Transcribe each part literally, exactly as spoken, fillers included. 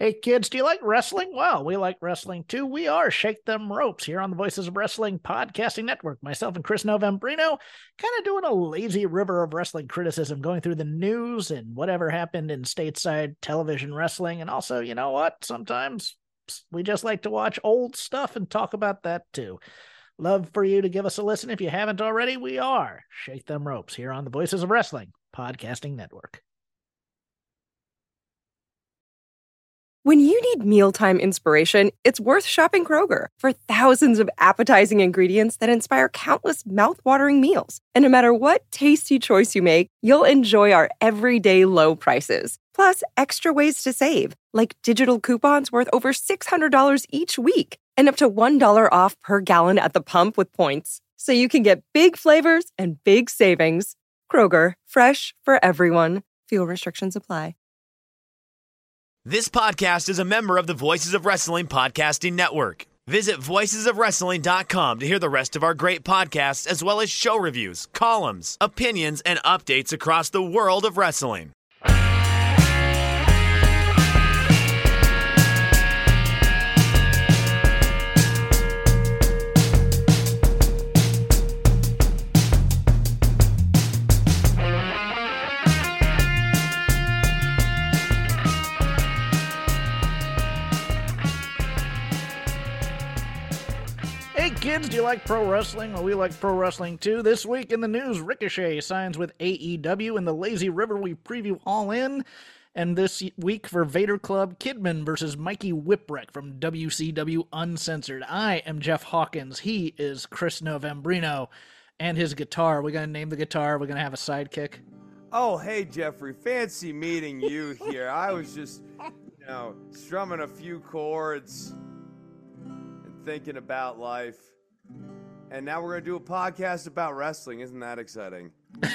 Hey kids, do you like wrestling? Well, we like wrestling too. We are Shake Them Ropes here on the Voices of Wrestling Podcasting Network. Myself and Chris Novembrino kind of doing a lazy river of wrestling criticism, going through the news and whatever happened in stateside television wrestling. And also, you know what? Sometimes we just like to watch old stuff and talk about that too. Love for you to give us a listen. If you haven't already, we are Shake Them Ropes here on the Voices of Wrestling Podcasting Network. When you need mealtime inspiration, it's worth shopping Kroger for thousands of appetizing ingredients that inspire countless mouthwatering meals. And no matter what tasty choice you make, you'll enjoy our everyday low prices. Plus, extra ways to save, like digital coupons worth over six hundred dollars each week and up to one dollar off per gallon at the pump with points. So you can get big flavors and big savings. Kroger, fresh for everyone. Fuel restrictions apply. This podcast is a member of the Voices of Wrestling Podcasting Network. Visit voices of wrestling dot com to hear the rest of our great podcasts, as well as show reviews, columns, opinions, and updates across the world of wrestling. Hey kids, do you like pro wrestling? Well, we like pro wrestling too. This week in the news, Ricochet signs with A E W. In the Lazy River, we preview All In. And this week for Vader Club, Kidman versus Mikey Whipwreck from W C W Uncensored. I am Jeff Hawkins. He is Chris Novembrino. And his guitar. We're going to name the guitar. We're going to have a sidekick. Oh, hey, Jeffrey. Fancy meeting you here. I was just, you know, strumming a few chords and thinking about life. And now we're going to do a podcast about wrestling. Isn't that exciting?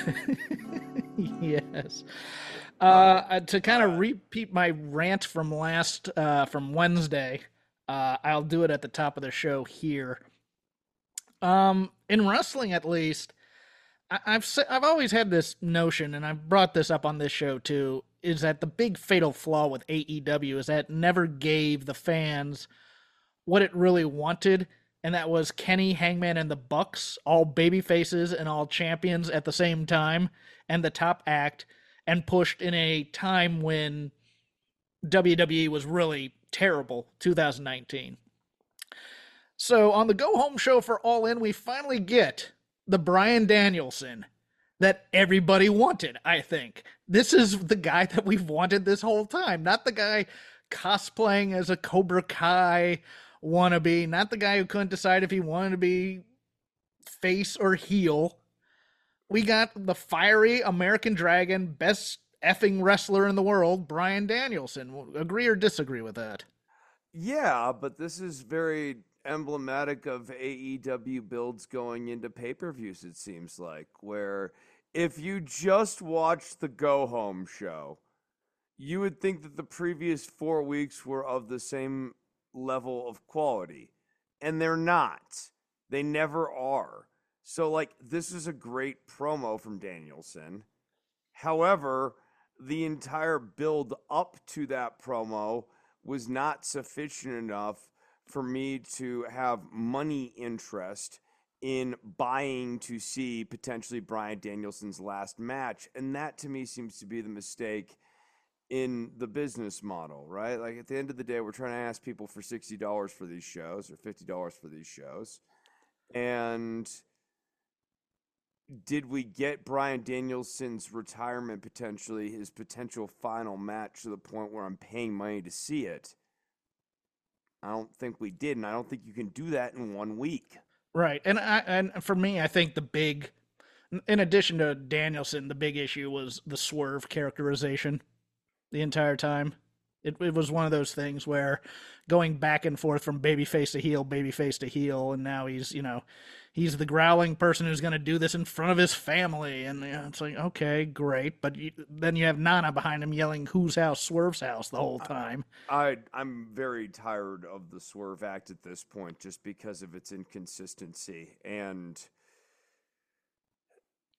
Yes. Uh, to kind of repeat my rant from last, uh, from Wednesday, uh, I'll do it at the top of the show here. Um, in wrestling, at least, I- I've I've always had this notion, and I've brought this up on this show too, is that the big fatal flaw with A E W is that it never gave the fans what it really wanted, and that was Kenny, Hangman, and the Bucks, all baby faces and all champions at the same time, and the top act, and pushed in a time when W W E was really terrible, two thousand nineteen. So on the go-home show for All In, we finally get the Bryan Danielson that everybody wanted, I think. This is the guy that we've wanted this whole time, not the guy cosplaying as a Cobra Kai wannabe, not the guy who couldn't decide if he wanted to be face or heel. We got the fiery American Dragon, best effing wrestler in the world, Bryan Danielson. Agree or disagree with that? Yeah, but this is very emblematic of A E W builds going into pay-per-views, it seems like, where if you just watch the go-home show, you would think that the previous four weeks were of the same level of quality, and they're not. They never are. So, like, this is a great promo from Danielson. However, the entire build up to that promo was not sufficient enough for me to have money interest in buying to see potentially Bryan Danielson's last match. And that to me seems to be the mistake in the business model, right? Like at the end of the day, we're trying to ask people for sixty dollars for these shows or fifty dollars for these shows. And did we get Bryan Danielson's retirement potentially, his potential final match, to the point where I'm paying money to see it? I don't think we did, and I don't think you can do that in one week. Right. And I, and for me, I think the big, in addition to Danielson, the big issue was the Swerve characterization the entire time. It, it was one of those things where going back and forth from babyface to heel, babyface to heel, and now he's, you know, he's the growling person who's going to do this in front of his family. And you know, it's like, okay, great. But you, then you have Nana behind him yelling, whose house? Swerve's house the whole time. I, I'm very tired of the Swerve act at this point just because of its inconsistency. And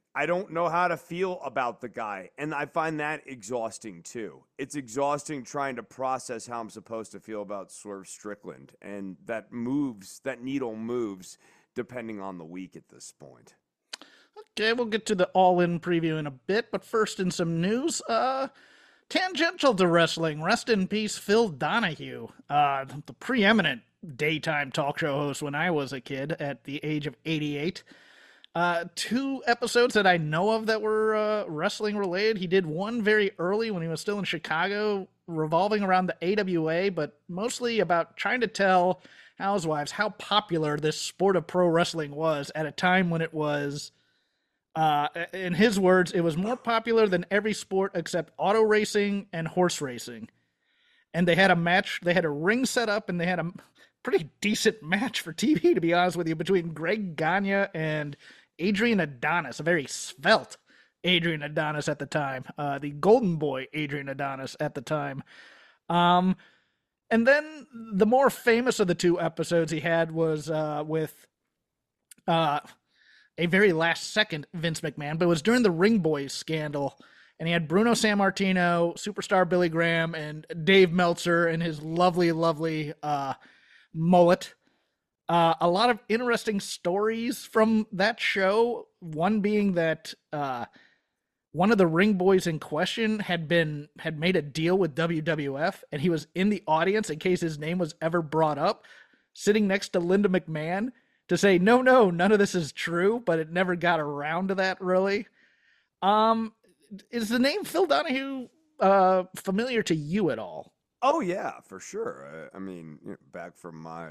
I don't know how to feel about the guy. And I find that exhausting too. It's exhausting trying to process how I'm supposed to feel about Swerve Strickland. And that moves, that needle moves depending on the week at this point. Okay, we'll get to the all-in preview in a bit, but first in some news, uh, tangential to wrestling, rest in peace, Phil Donahue, uh, the preeminent daytime talk show host when I was a kid at the age of eighty-eight. Uh, two episodes that I know of that were uh, wrestling related. He did one very early when he was still in Chicago, revolving around the A W A, but mostly about trying to tell housewives how popular this sport of pro wrestling was at a time when it was, uh, in his words, it was more popular than every sport except auto racing and horse racing. And they had a match, they had a ring set up, and they had a pretty decent match for T V, to be honest with you, between Greg Gagne and Adrian Adonis, a very svelte Adrian Adonis at the time, uh, the golden boy Adrian Adonis at the time. Um, and then the more famous of the two episodes he had was uh, with uh, a very last second Vince McMahon, but it was during the Ring Boys scandal. And he had Bruno Sammartino, superstar Billy Graham, and Dave Meltzer and his lovely, lovely uh, mullet. Uh, a lot of interesting stories from that show. One being that uh, one of the Ring Boys in question had been had made a deal with W W F, and he was in the audience in case his name was ever brought up, sitting next to Linda McMahon to say, no, no, none of this is true, but it never got around to that, really. Um, is the name Phil Donahue uh, familiar to you at all? Oh, yeah, for sure. I, I mean, you know, back from my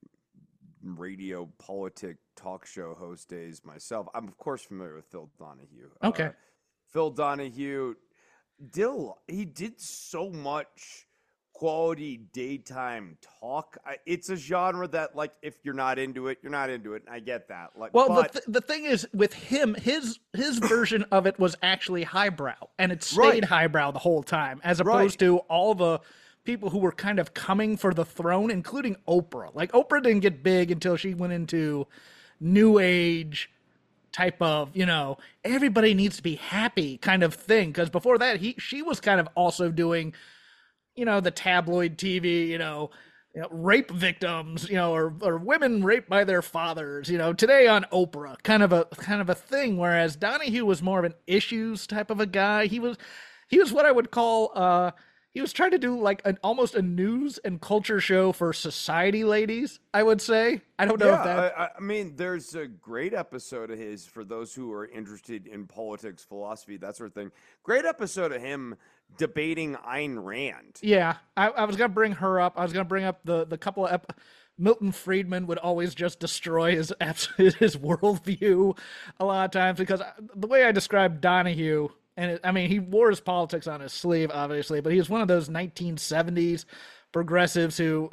radio politic talk show host days myself, I'm, of course, familiar with Phil Donahue. Okay. Uh, Phil Donahue, did a, he did so much quality daytime talk. I, it's a genre that, like, if you're not into it, you're not into it. And I get that. Like, well, but, the, th- the thing is, with him, his his version of it was actually highbrow, and it stayed Right. highbrow the whole time, as Right. opposed to all the people who were kind of coming for the throne, including Oprah. Like, Oprah didn't get big until she went into new age type of, you know, everybody needs to be happy kind of thing. Because before that, he she was kind of also doing, you know, the tabloid T V, you know, you know, rape victims, you know, or or women raped by their fathers, you know, today on Oprah, kind of a kind of a thing. Whereas Donahue was more of an issues type of a guy. He was he was what I would call uh he was trying to do like an almost a news and culture show for society ladies, I would say. I don't know yeah, if that I, I mean, there's a great episode of his for those who are interested in politics, philosophy, that sort of thing. Great episode of him debating Ayn Rand. Yeah, I, I was gonna bring her up. I was gonna bring up the the couple of ep- Milton Friedman would always just destroy his his worldview a lot of times, because the way I describe Donahue, and it, I mean, he wore his politics on his sleeve, obviously, but he was one of those nineteen seventies progressives who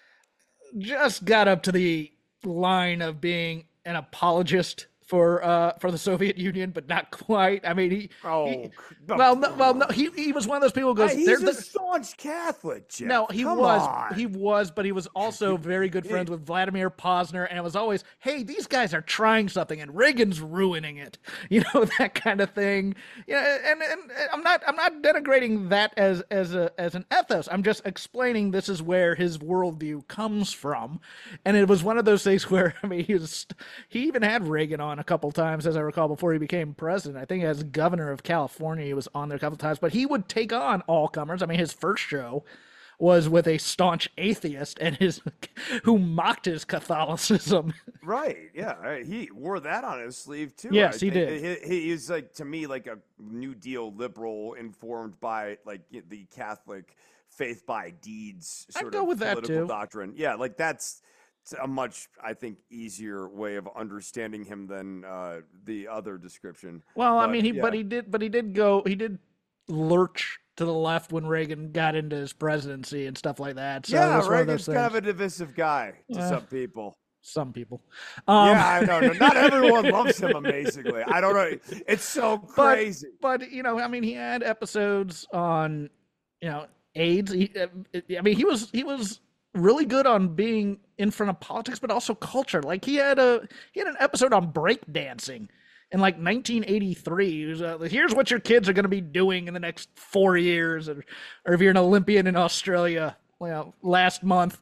just got up to the line of being an apologist for uh for the Soviet Union, but not quite. I mean, he, Oh, he well, no, well, no, he he was one of those people who goes, Hey, he's "They're a the-" staunch Catholic, Jeff. No, he Come was. on. He was, but he was also very good friends with Vladimir Posner, and it was always, hey, these guys are trying something, and Reagan's ruining it. You know, that kind of thing. Yeah, and, and, and I'm not I'm not denigrating that as as a as an ethos. I'm just explaining this is where his worldview comes from, and it was one of those things where, I mean, he was he even had Reagan on a couple times, as I recall, before he became president. I think as governor of California, he was on there a couple times, but he would take on all comers. I mean, his first show was with a staunch atheist and his who mocked his Catholicism. Right, yeah, right. He wore that on his sleeve too. Yes, I he think. did. He, he is like, to me, like a New Deal liberal informed by like the Catholic faith by deeds I'd sort go of with that, political too. doctrine. Yeah, like that's a much, I think, easier way of understanding him than uh, the other description. Well, I But, mean, he yeah. but he did but he did go he did lurch to the left when Reagan got into his presidency and stuff like that. So yeah, it's one of Reagan's those kind of things. a divisive guy to Uh, some people. Some people. Um, yeah, I know. no, Not everyone loves him amazingly. I don't know. It's so But- crazy. But you know, I mean, he had episodes on, you know, AIDS. He, uh, I mean, he was he was really good on being in front of politics, but also culture. Like he had a he had an episode on breakdancing, in like nineteen eighty-three. It was, uh, here's what your kids are going to be doing in the next four years, or, or if you're an Olympian in Australia, well, last month.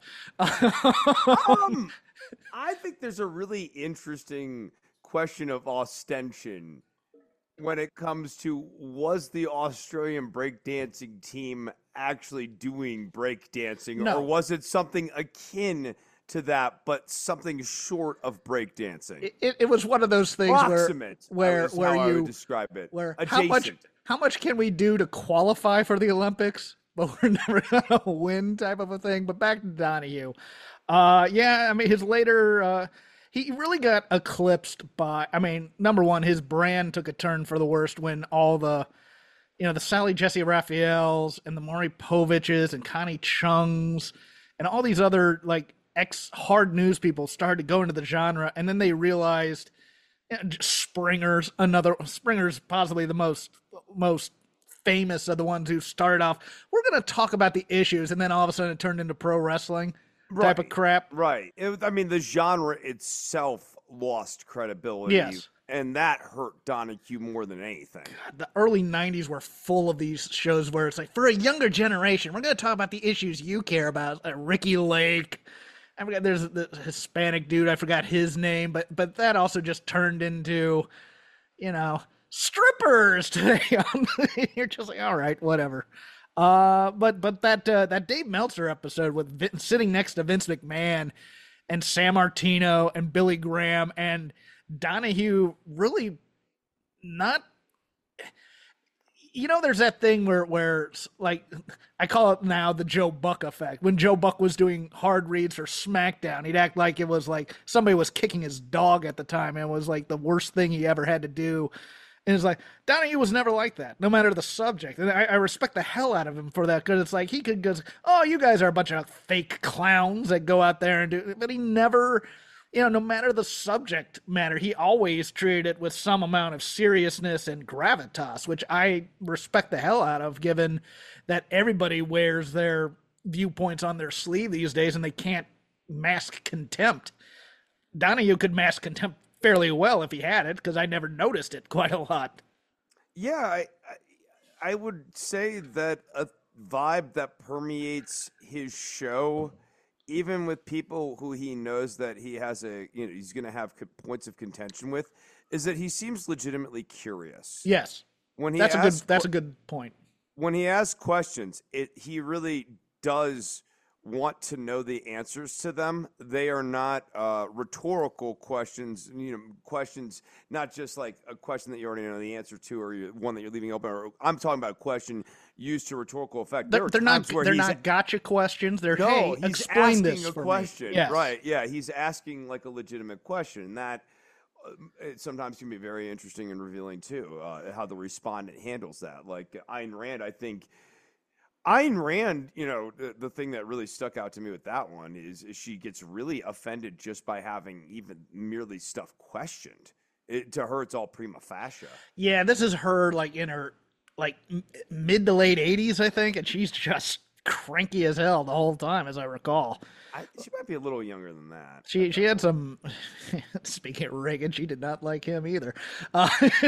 um, I think there's a really interesting question of ostension when it comes to, was the Australian breakdancing team actually doing breakdancing, No. or was it something akin to that, but something short of breakdancing? It, it, it was one of those things Proximate, where, where, is where how I you would describe it. where Adjacent. how much how much can we do to qualify for the Olympics, but we're never gonna win, type of a thing. But back to Donahue. Uh, yeah, I mean, his later, uh, he really got eclipsed by, I mean, number one, his brand took a turn for the worst when all the, you know, the Sally Jesse Raphaels and the Maury Poviches and Connie Chungs and all these other, like, ex-hard news people started to go into the genre, and then they realized, you know, Springer's another, Springer's possibly the most, most famous of the ones who started off, we're going to talk about the issues, and then all of a sudden it turned into pro wrestling. Right, type of crap. Right. It, I mean, the genre itself lost credibility. Yes. And that hurt Donahue more than anything. God, the early nineties were full of these shows where it's like, for a younger generation, we're going to talk about the issues you care about. Like Ricky Lake. I forgot, there's the Hispanic dude. I forgot his name. But but that also just turned into, you know, strippers today. You're just like, all right, whatever. Uh, but but that uh, that Dave Meltzer episode with Vin, sitting next to Vince McMahon and San Martino and Billy Graham and Donahue really not, you know, there's that thing where where like I call it now the Joe Buck effect. When Joe Buck was doing hard reads for SmackDown, he'd act like it was like somebody was kicking his dog at the time and it was like the worst thing he ever had to do. And it's like, Donahue was never like that, no matter the subject. And I, I respect the hell out of him for that, because it's like he could go, oh, you guys are a bunch of fake clowns that go out there and do, but he never, you know, no matter the subject matter, he always treated it with some amount of seriousness and gravitas, which I respect the hell out of, given that everybody wears their viewpoints on their sleeve these days and they can't mask contempt. Donahue could mask contempt fairly well if he had it, because I never noticed it quite a lot. Yeah, I, I I would say that a vibe that permeates his show, even with people who he knows that he has a, you know, he's going to have points of contention with, is that he seems legitimately curious. Yes, when he that's a good asks, that's a good point. When he asks questions, it he really does want to know the answers to them. They are not uh, rhetorical questions, you know, questions, not just like a question that you already know the answer to, or one that you're leaving open. Or I'm talking about a question used to rhetorical effect. They're, they're not they're not gotcha questions. They're, no, hey, he's explain asking this a for question. me. Yes. Right, yeah, he's asking like a legitimate question. And that uh, it sometimes can be very interesting and revealing too, uh, how the respondent handles that. Like Ayn Rand, I think, Ayn Rand, you know, the, the thing that really stuck out to me with that one is, is she gets really offended just by having even merely stuff questioned. It, to her, it's all prima facie. Yeah, this is her like in her like m- mid to late eighties, I think, and she's just cranky as hell the whole time, as I recall. I, she might be a little younger than that. She she had some. Speaking of Reagan, she did not like him either. Uh,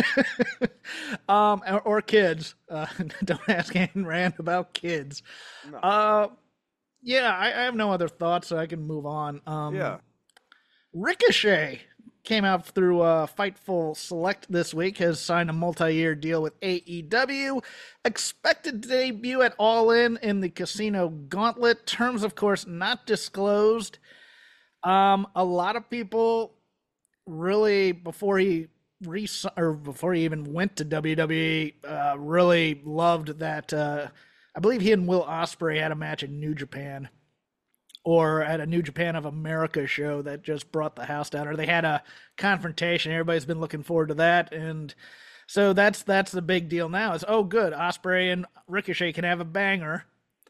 um, or, or kids. Uh, don't ask Ayn Rand about kids. No. Uh, yeah, I, I have no other thoughts, so I can move on. Um, yeah. Ricochet came out through uh, Fightful Select this week, has signed a multi-year deal with A E W, expected to debut at All In in the Casino Gauntlet. Terms, of course, not disclosed. Um, a lot of people really, before he re- or before he even went to W W E, uh, really loved that. Uh, I believe he and Will Ospreay had a match in New Japan, or at a New Japan of America show that just brought the house down, or they had a confrontation. Everybody's been looking forward to that. And so that's, that's the big deal now is, oh, good. Ospreay and Ricochet can have a banger.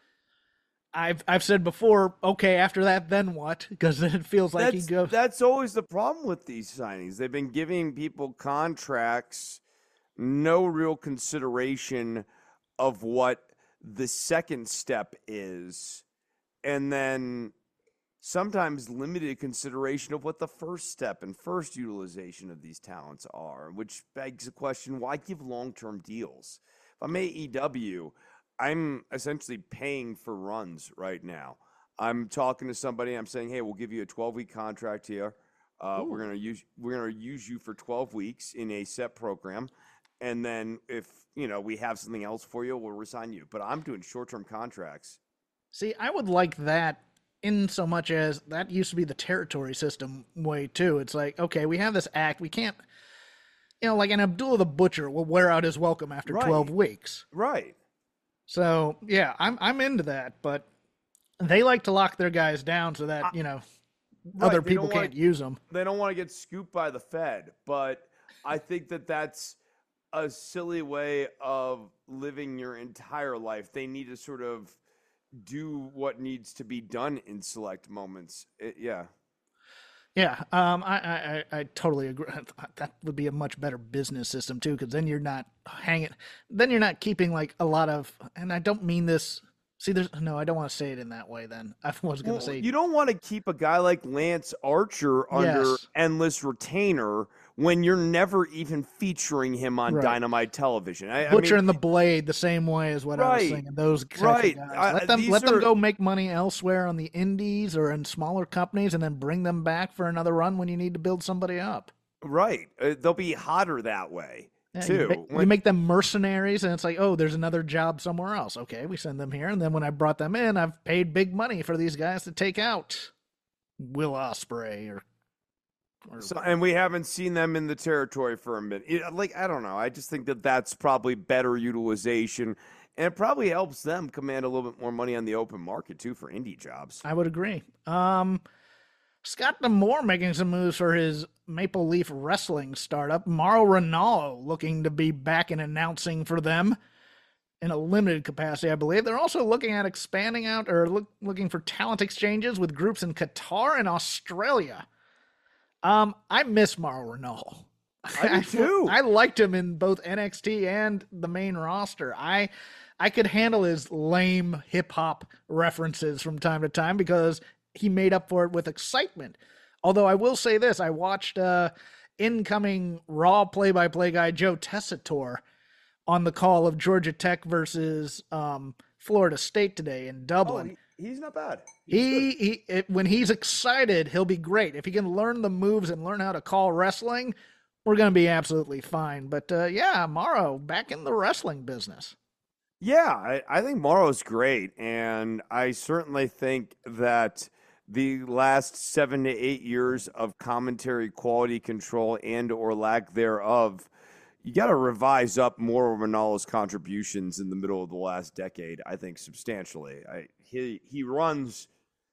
I've, I've said before, okay, after that, then what? Because then it feels like that's, he goes. That's always the problem with these signings. They've been giving people contracts, no real consideration of what the second step is. And then sometimes limited consideration of what the first step and first utilization of these talents are, which begs the question, why give long-term deals? If I'm A E W, I'm essentially paying for runs right now. I'm talking to somebody, I'm saying, hey, we'll give you a twelve-week contract here. Uh, we're gonna use we're gonna use you for twelve weeks in a set program, and then if you know we have something else for you, we'll resign you. But I'm doing short-term contracts. See, I would like that in so much as that used to be the territory system way too. It's like, okay, we have this act, we can't, you know, like an Abdullah the Butcher will wear out his welcome after Right. twelve weeks. Right. So yeah, I'm I'm into that, but they like to lock their guys down so that you know Right, other they people don't wanna- can't use them. They don't want to get scooped by the Fed, but I think that that's a silly way of living your entire life. They need to sort of do what needs to be done in select moments. It, yeah. Yeah, um, I, I, I I totally agree. That would be a much better business system too, because then you're not hanging. Then you're not keeping like a lot of. And I don't mean this. See, there's no. I don't want to say it in that way. Then I was going to Well, say you don't want to keep a guy like Lance Archer under Yes. endless retainer when you're never even featuring him on Right. Dynamite television. I, I Butcher mean, and the Blade the same way as what I was Right, saying. Those types right. of guys. I- Let them these let are- them go make money elsewhere on the indies or in smaller companies, and then bring them back for another run when you need to build somebody up. right. Uh, they'll be hotter that way. Yeah, too. You, ma- you When- make them mercenaries, and it's like, oh, there's another job somewhere else. Okay, we send them here, and then when I brought them in, I've paid big money for these guys to take out Will Ospreay or. or So, and we haven't seen them in the territory for a minute. It- like, I don't know. I just think that that's probably better utilization, and it probably helps them command a little bit more money on the open market too for indie jobs. I would agree. Um, Scott D'Amore making some moves for his Maple Leaf Wrestling startup. Mauro Ranallo looking to be back and announcing for them in a limited capacity, I believe. They're also looking at expanding out or look, looking for talent exchanges with groups in Qatar and Australia. Um, I miss Mauro Ranallo. I do too. I liked him in both N X T and the main roster. I I could handle his lame hip hop references from time to time because he made up for it with excitement. Although I will say this, I watched uh, incoming Raw play-by-play guy Joe Tessitore on the call of Georgia Tech versus um, Florida State today in Oh, Dublin. he, he's not bad. He, he it, when he's excited, he'll be great. If he can learn the moves and learn how to call wrestling, we're going to be absolutely fine. But uh, yeah, Morrow back in the wrestling business. Yeah, I, I think Morrow's great, and I certainly think that the last seven to eight years of commentary quality control and or lack thereof, you got to revise up Mauro Ranallo's contributions in the middle of the last decade. I think substantially. I, he he runs,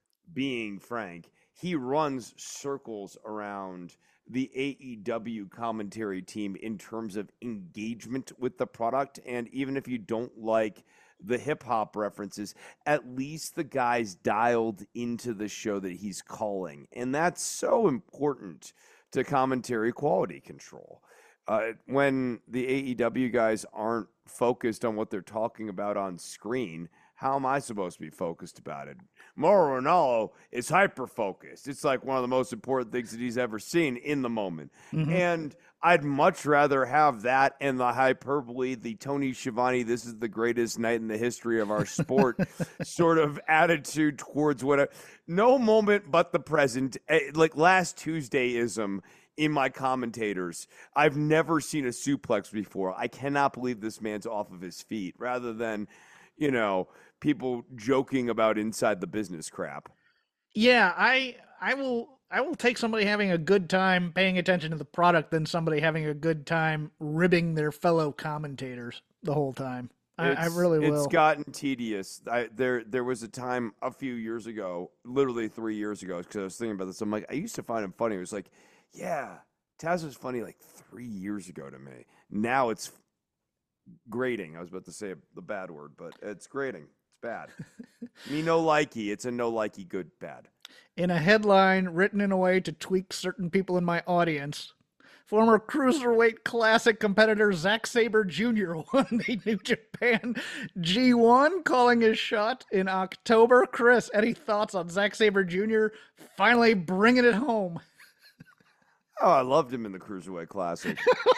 being frank, he runs circles around the A E W commentary team in terms of engagement with the product. And even if you don't like the hip hop references, at least the guy's dialed into the show that he's calling. And that's so important to commentary quality control. Uh, when the A E W guys aren't focused on what they're talking about on screen, how am I supposed to be focused about it? Mauro Ranallo is hyper-focused. It's like one of the most important things that he's ever seen in the moment. Mm-hmm. And I'd much rather have that and the hyperbole, the Tony Schiavone, this is the greatest night in the history of our sport sort of attitude towards what no moment but the present, eh, like last Tuesdayism in my commentators. I've never seen a suplex before. I cannot believe this man's off of his feet, rather than, you know, people joking about inside the business crap. Yeah, I I will I will take somebody having a good time paying attention to the product than somebody having a good time ribbing their fellow commentators the whole time. I, I It's- really will. It's gotten tedious. I, there, there was a time a few years ago, literally three years ago, because I was thinking about this. I'm like, I used to find him funny. It was like, yeah, Taz was funny like three years ago to me. Now it's grating. I was about to say the bad word, but it's grating. It's bad. Me no likey. It's a no likey good bad. In a headline written in a way to tweak certain people in my audience, Former Cruiserweight Classic competitor Zack Sabre Junior won the New Japan G one, calling his shot in October. Chris, any thoughts on Zack Sabre Junior finally bringing it home? Oh, I loved him in the Cruiserweight Classic.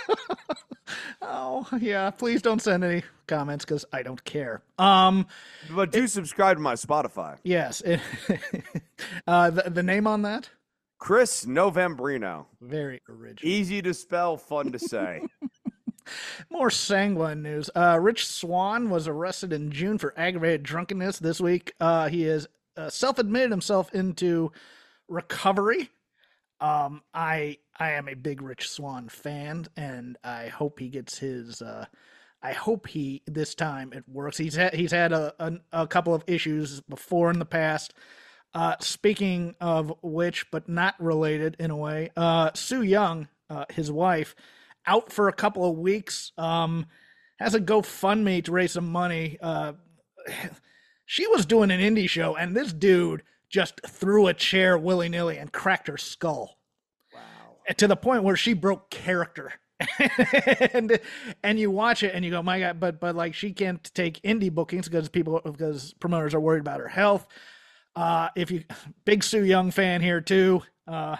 Oh, yeah. Please don't send any comments because I don't care. Um, But do subscribe to my Spotify. Yes. It, uh, the, the name on that? Chris Novembrino. Very original. Easy to spell, fun to say. More sanguine news. Uh, Rich Swann was arrested in June for aggravated drunkenness. This week, uh, he has uh, self-admitted himself into recovery. Um, I I am a big Rich Swann fan, and I hope he gets his. Uh, I hope he this time it works. He's had he's had a a, a couple of issues before in the past. Uh, speaking of which, but not related in a way, uh, Su Yung, uh, his wife, out for a couple of weeks. Um, has a GoFundMe to raise some money. Uh, she was doing an indie show, and this dude just threw a chair willy-nilly and cracked her skull. Wow. To the point where she broke character. and and you watch it and you go, my God, but but like she can't take indie bookings because people because promoters are worried about her health. Uh, if you big Su Yung fan here too. Uh,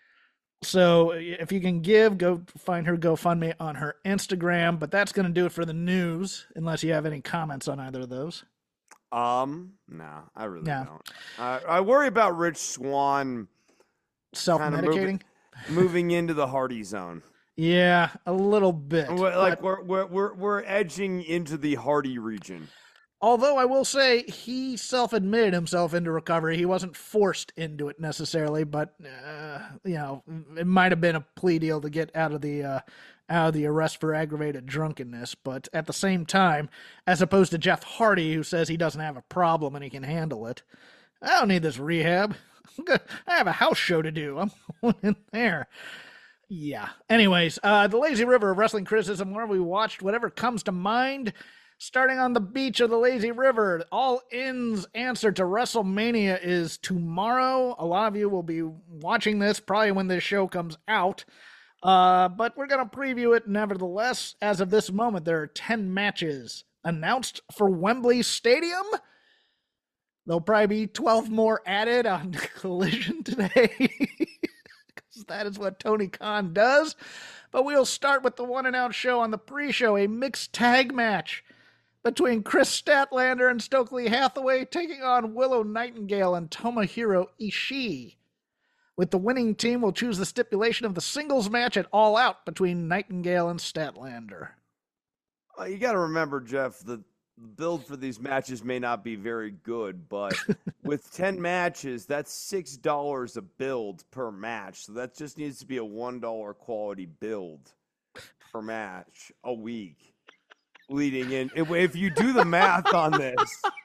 so if you can give, go find her GoFundMe on her Instagram. But that's going to do it for the news, unless you have any comments on either of those. Um, no, I really Yeah. don't. Uh, I worry about Rich Swann Self-medicating. moving, moving into the Hardy zone. Yeah, a little bit. We're, like but- we're, we're we're we're edging into the Hardy region. Although I will say he self-admitted himself into recovery. He wasn't forced into it necessarily, but uh, you know, it might have been a plea deal to get out of the uh, out of the arrest for aggravated drunkenness. But at the same time, as opposed to Jeff Hardy, who says he doesn't have a problem and he can handle it, I don't need this rehab. I have a house show to do. I'm going in there. Yeah. Anyways, uh, the Lazy River of Wrestling Criticism, where we watched whatever comes to mind. Starting on the beach of the Lazy River, All In's answer to WrestleMania is tomorrow. A lot of you will be watching this probably when this show comes out. Uh, but we're going to preview it nevertheless. As of this moment, there are ten matches announced for Wembley Stadium. There'll probably be twelve more added on Collision today. Because that is what Tony Khan does. But we'll start with the one announced show on the pre-show, a mixed tag match between Chris Statlander and Stokely Hathaway taking on Willow Nightingale and Tomohiro Ishii. With the winning team, will choose the stipulation of the singles match at All Out between Nightingale and Statlander. Uh, you got to remember, Jeff, the build for these matches may not be very good, but with ten matches, that's six dollars a build per match. So that just needs to be a one dollar quality build per match a week. Leading in, if, if you do the math on this,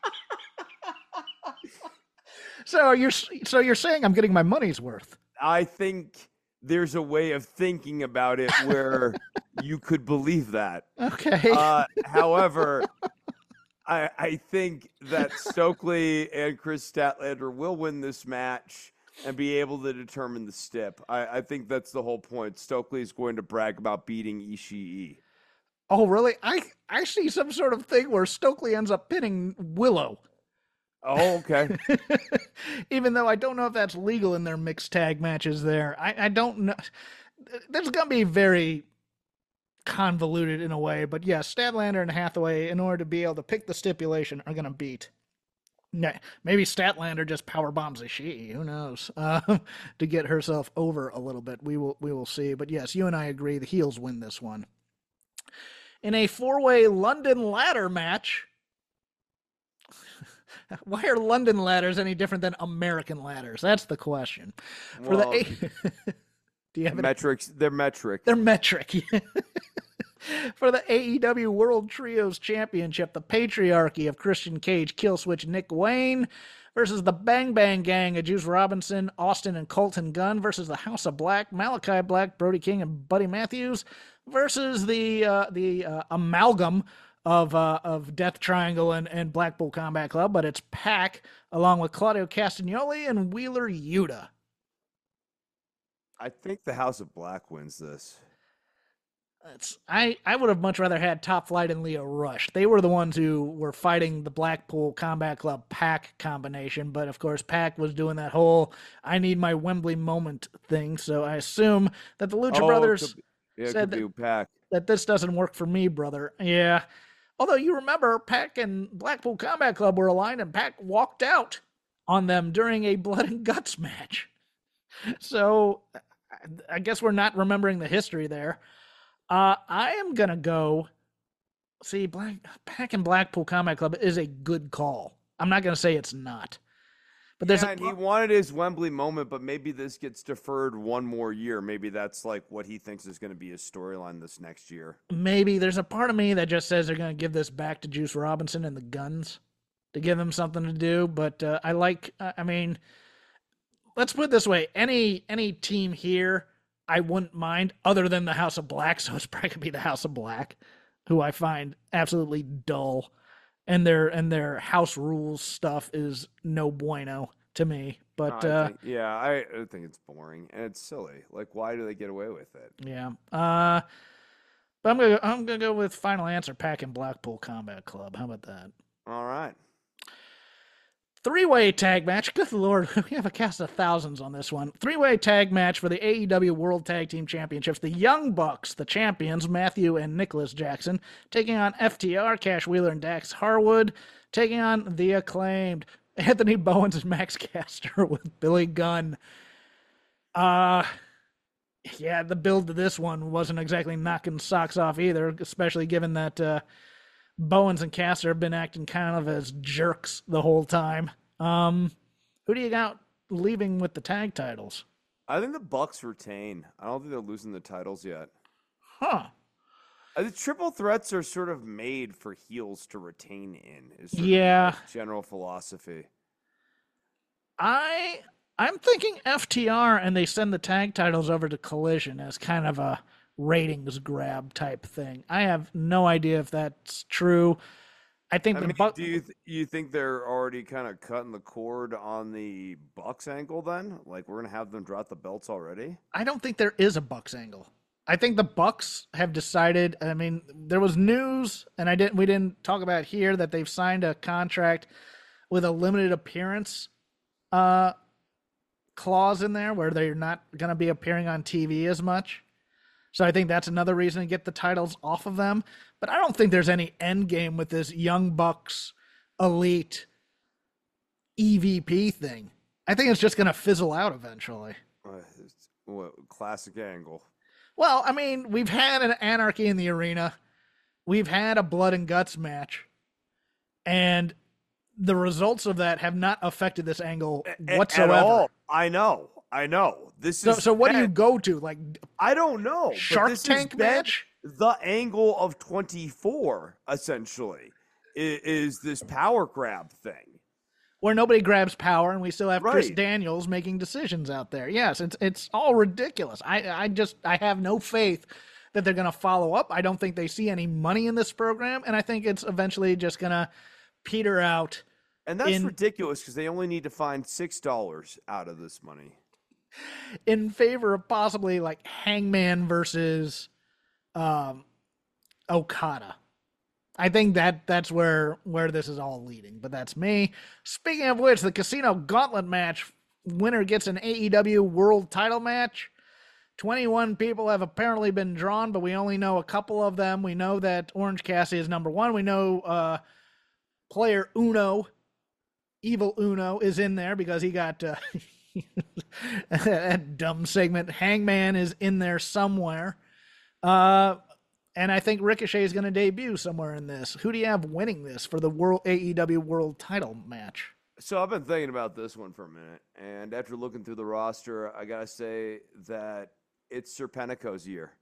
So you're so you're saying I'm getting my money's worth? I think there's a way of thinking about it where you could believe that. Okay. Uh, however, I I think that Stokely and Chris Statlander will win this match and be able to determine the stip. I, I think that's the whole point. Stokely is going to brag about beating Ishii. Oh, really? I I see some sort of thing where Stokely ends up pinning Willow. Oh, okay. Even though I don't know if that's legal in their mixed tag matches there. I, I don't know. There's going to be very convoluted in a way. But yeah, Statlander and Hathaway, in order to be able to pick the stipulation, are going to beat. Maybe Statlander just power bombs Ishii. Who knows? Uh, to get herself over a little bit. We will, we will see. But yes, you and I agree. The heels win this one. In a four-way London ladder match. Why are London ladders any different than American ladders? That's the question. For Well, the A- Do you have any? metrics, they're metric. They're metric. For the A E W World Trios Championship, the Patriarchy of Christian Cage, Killswitch, Nick Wayne versus the Bang Bang Gang of Juice Robinson, Austin, and Colton Gunn versus the House of Black, Malachi Black, Brody King, and Buddy Matthews versus the uh, the uh, amalgam of uh, of Death Triangle and, and Blackpool Combat Club, but it's Pac along with Claudio Castagnoli and Wheeler Yuta. I think the House of Black wins this. It's, I, I would have much rather had Top Flight and Leo Rush. They were the ones who were fighting the Blackpool Combat Club Pac combination, but of course Pac was doing that whole I need my Wembley moment thing, so I assume that the Lucha Oh, it Brothers could be- yeah, it said could that, be Pac. that this doesn't work for me, brother. Yeah. Although you remember Pac and Blackpool Combat Club were aligned and Pac walked out on them during a blood and guts match. So I guess we're not remembering the history there. Uh, I am going to go, see, Black Pac and Blackpool Combat Club is a good call. I'm not going to say it's not. But there's yeah, a, and he wanted his Wembley moment, but maybe this gets deferred one more year. Maybe that's like what he thinks is going to be his storyline this next year. maybe there's a part of me that just says they're going to give this back to Juice Robinson and the Guns to give them something to do. But uh, I like, I mean, let's put it this way. Any, any team here, I wouldn't mind, other than the House of Black, so it's probably gonna be the House of Black, who I find absolutely dull, and their and their house rules stuff is no bueno to me. But I uh, think, yeah, I, I think it's boring and it's silly. Like, why do they get away with it? yeah, uh, but I'm gonna I'm gonna go with final answer: Pac and Blackpool Combat Club. How about that? All right. Three-way tag match. Good Lord, we have a cast of thousands on this one. Three-way tag match for the A E W World Tag Team Championships. The Young Bucks, the champions, Matthew and Nicholas Jackson, taking on F T R, Cash Wheeler and Dax Harwood, taking on the Acclaimed, Anthony Bowens and Max Caster with Billy Gunn. Uh, yeah, the build to this one wasn't exactly knocking socks off either, especially given that uh, Bowens and Caster have been acting kind of as jerks the whole time. Um, who do you got leaving with the tag titles? I think the Bucks retain. I don't think they're losing the titles yet. Huh. Uh, The triple threats are sort of made for heels to retain in. Is sort of Yeah. my general philosophy. I I'm thinking F T R and they send the tag titles over to Collision as kind of a ratings grab type thing. I have no idea if that's true. I think I the mean, Buck. do you th- you think they're already kind of cutting the cord on the Bucks angle? Then, like, we're gonna have them drop the belts already? I don't think there is a Bucks angle. I think the Bucks have decided. I mean, there was news, and I didn't. We didn't talk about it here that they've signed a contract with a limited appearance uh, clause in there, where they're not going to be appearing on T V as much. So I think that's another reason to get the titles off of them. But I don't think there's any end game with this Young Bucks Elite E V P thing. I think it's just going to fizzle out eventually. Uh, it's, what, classic angle. Well, I mean, we've had an Anarchy in the Arena. We've had a Blood and Guts match. And the results of that have not affected this angle A- whatsoever. At all. I know. I know. This So, is so what do you been- go to? Like I don't know. but Shark this has Tank been match? The angle of twenty-four, essentially, is, is this power grab thing. where nobody grabs power and we still have Chris Right. Daniels making decisions out there. Yes, it's it's all ridiculous. I I just I have no faith that they're going to follow up. I don't think they see any money in this program, and I think it's eventually just going to peter out. And that's In- ridiculous because they only need to find six dollars out of this money. in favor of possibly like Hangman versus um, Okada. I think that that's where where this is all leading, but that's me. Speaking of which, the Casino Gauntlet match winner gets an A E W World Title match. twenty-one people have apparently been drawn, but we only know a couple of them. We know that Orange Cassidy is number one. We know uh, player Uno, Evil Uno, is in there because he got uh, that dumb segment. Hangman is in there somewhere. Uh, and I think Ricochet is going to debut somewhere in this. Who do you have winning this for the World A E W World Title match? So I've been thinking about this one for a minute, and after looking through the roster, I gotta say that it's Serpentico's year.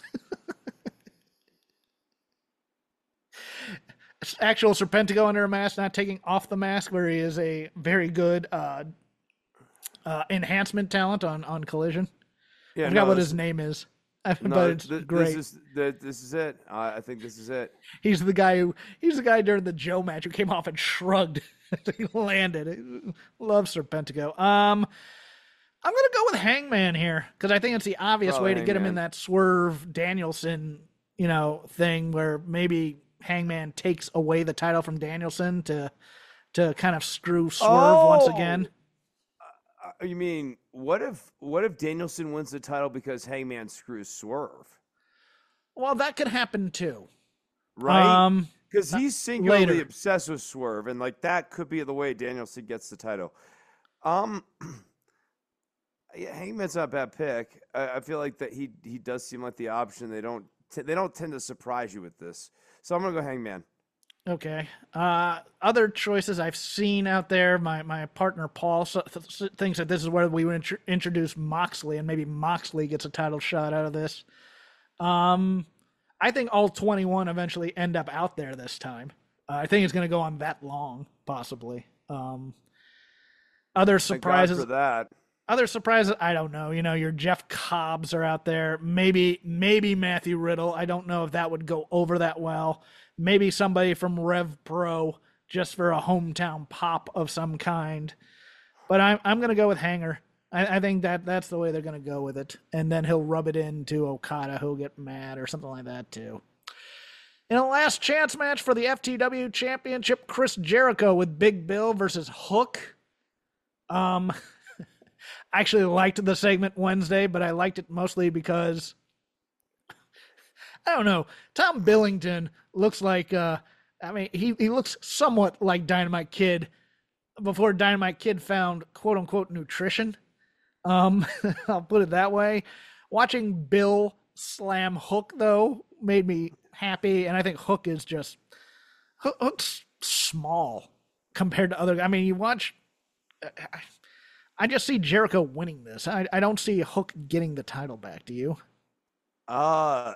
Actual Serpentico under a mask, not taking off the mask, where he is a very good uh, uh, enhancement talent on, on Collision. Yeah, I forgot what this- his name is, no, but it's th- great. This is th- this is it. I, I think this is it. He's the guy who he's the guy during the Joe match who came off and shrugged as he landed. Love Serpentico. Um, I'm gonna go with Hangman here because I think it's the obvious Oh, way to get him in Hangman. that Swerve Danielson you know, thing where maybe Hangman takes away the title from Danielson to to kind of screw Swerve oh! once again. Uh, you mean what if what if Danielson wins the title because Hangman screws Swerve? Well, that could happen too. Right? Um, because he's singularly later. obsessed with Swerve, and like that could be the way Danielson gets the title. Um, yeah, Hangman's not a bad pick. I, I feel like that he he does seem like the option. They don't t- they don't tend to surprise you with this, so I'm gonna go Hangman. Okay. Uh, other choices I've seen out there. My my partner Paul so, th- thinks that this is where we would int- introduce Moxley, and maybe Moxley gets a title shot out of this. Um, I think all twenty-one eventually end up out there this time. Uh, I think it's going to go on that long, possibly. Um, other surprises for that. Other surprises, I don't know. You know, your Jeff Cobbs are out there. Maybe, maybe Matthew Riddle. I don't know if that would go over that well. Maybe somebody from Rev Pro just for a hometown pop of some kind. But I'm I'm gonna go with Hanger. I, I think that that's the way they're gonna go with it, and then he'll rub it into Okada, who'll get mad or something like that too. In a last chance match for the F T W Championship, Chris Jericho with Big Bill versus Hook. Um. I actually liked the segment Wednesday, but I liked it mostly because, I don't know, Tom Billington looks like, uh, I mean, he, he looks somewhat like Dynamite Kid before Dynamite Kid found quote-unquote nutrition. Um, I'll put it that way. Watching Bill slam Hook, though, made me happy, and I think Hook is just, Hook's small compared to other, I mean, you watch... I, I just see Jericho winning this. I, I don't see Hook getting the title back. Do you? Uh,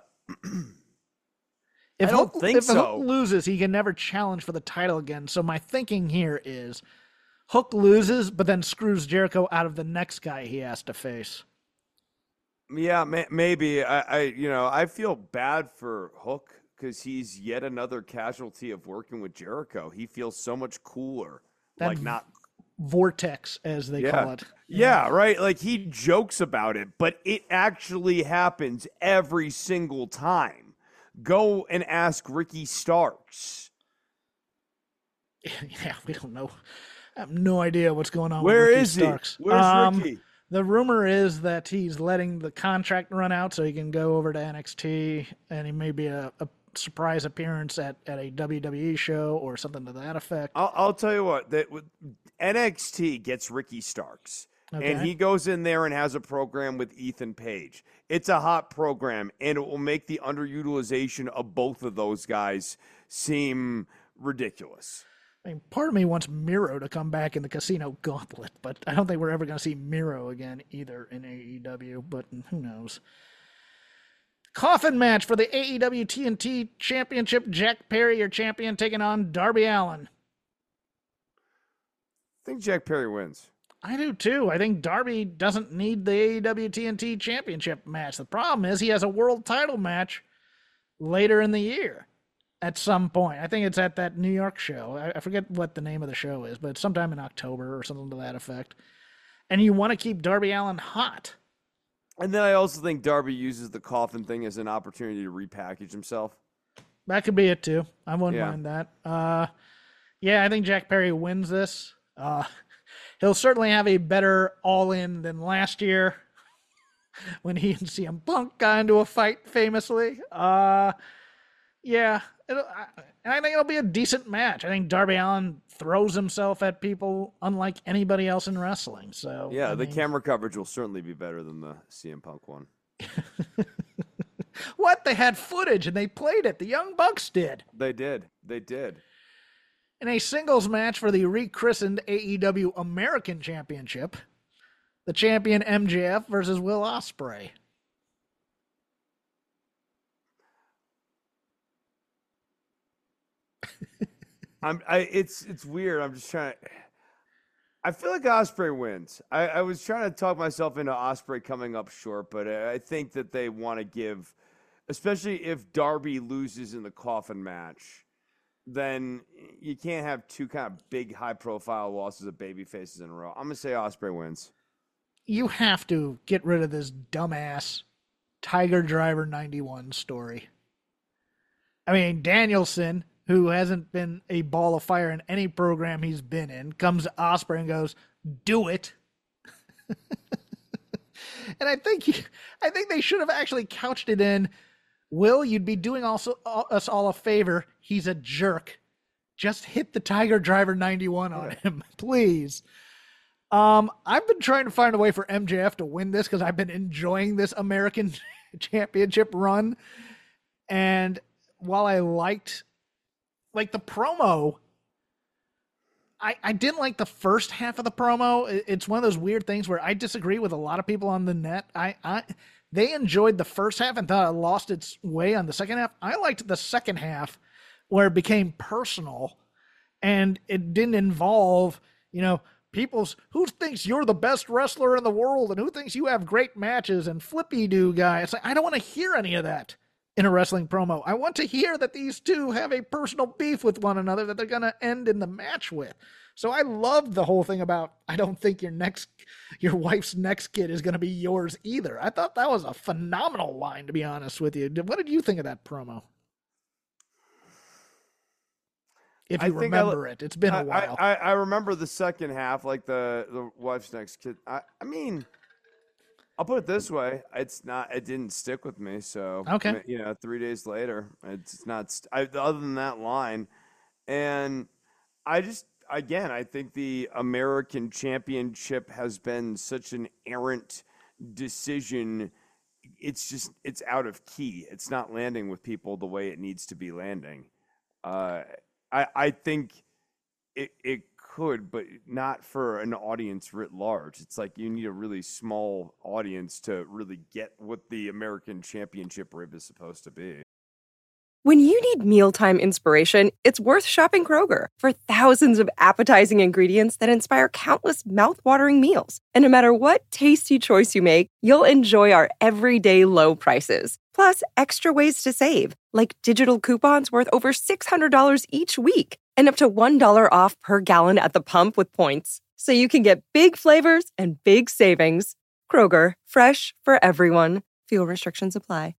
if I don't Hook, think if so. Hook loses, he can never challenge for the title again. So my thinking here is Hook loses, but then screws Jericho out of the next guy he has to face. Yeah, may, maybe. I, I, you know, I feel bad for Hook because he's yet another casualty of working with Jericho. He feels so much cooler. That like not. Vortex, as they yeah. call it. Yeah. yeah, right. Like he jokes about it, but it actually happens every single time. Go and ask Ricky Starks. Yeah, we don't know. I have no idea what's going on Where with Ricky is Starks. he? Where's um, Ricky? The rumor is that he's letting the contract run out so he can go over to N X T, and he may be a, a surprise appearance at, at a W W E show or something to that effect. I'll, I'll tell you what, that N X T gets Ricky Starks, okay. and he goes in there and has a program with Ethan Page. It's a hot program, and it will make the underutilization of both of those guys seem ridiculous. I mean, part of me wants Miro to come back in the Casino Gauntlet, but I don't think we're ever going to see Miro again either in A E W, but who knows. Coffin match for the A E W T N T Championship. Jack Perry, your champion, taking on Darby Allin. I think Jack Perry wins. I do too. I think Darby doesn't need the A E W T N T Championship match. The problem is he has a world title match later in the year at some point. I think it's at that New York show. I, I forget what the name of the show is, but it's sometime in October or something to that effect. And you want to keep Darby Allin hot. And then I also think Darby uses the coffin thing as an opportunity to repackage himself. That could be it too. I wouldn't yeah. mind that. Uh, yeah, I think Jack Perry wins this. Uh, he'll certainly have a better all-in than last year when he and C M Punk got into a fight famously. Uh, yeah, it'll, I, and I think it'll be a decent match. I think Darby Allin throws himself at people unlike anybody else in wrestling. So yeah, I the mean, camera coverage will certainly be better than the C M Punk one. What? They had footage and they played it. The Young Bucks did. They did. They did. In a singles match for the rechristened A E W American Championship, the champion M J F versus Will Ospreay. I'm. I. It's. It's weird. I'm just trying to. I feel like Ospreay wins. I, I was trying to talk myself into Ospreay coming up short, but I think that they want to give, especially if Darby loses in the coffin match, then you can't have two kind of big, high-profile losses of baby faces in a row. I'm gonna say Ospreay wins. You have to get rid of this dumbass Tiger Driver ninety-one story. I mean, Danielson, who hasn't been a ball of fire in any program he's been in, comes to Ospreay and goes, "Do it." And I think he, I think they should have actually couched it in, "Will, you'd be doing also all, us all a favor. He's a jerk. Just hit the Tiger Driver ninety-one on him, please." Um, I've been trying to find a way for M J F to win this because I've been enjoying this American Championship run. And while I liked, like, the promo, I, I didn't like the first half of the promo. It's one of those weird things where I disagree with a lot of people on the net. I, I they enjoyed the first half and thought it lost its way on the second half. I liked the second half where it became personal and it didn't involve, you know, people's who thinks you're the best wrestler in the world and who thinks you have great matches and flippy do guy. It's like, I don't want to hear any of that in a wrestling promo. I want to hear that these two have a personal beef with one another that they're going to end in the match with. So I loved the whole thing about, I don't think your next, your wife's next kid is going to be yours either. I thought that was a phenomenal line, to be honest with you. What did you think of that promo? If you remember I, it, it's been a while. I, I, I remember the second half, like the, the wife's next kid. I, I mean, I'll put it this way: it's not. It didn't stick with me. So okay, you know, three days later, it's not. I, other than that line, and I just again, I think the American Championship has been such an errant decision. It's just it's out of key. It's not landing with people the way it needs to be landing. Uh, I, I think it it could, but not for an audience writ large. It's like you need a really small audience to really get what the American Championship rib is supposed to be. When you need mealtime inspiration, it's worth shopping Kroger for thousands of appetizing ingredients that inspire countless mouth-watering meals. And no matter what tasty choice you make, you'll enjoy our everyday low prices. Plus, extra ways to save, like digital coupons worth over six hundred dollars each week and up to one dollar off per gallon at the pump with points. So you can get big flavors and big savings. Kroger, fresh for everyone. Fuel restrictions apply.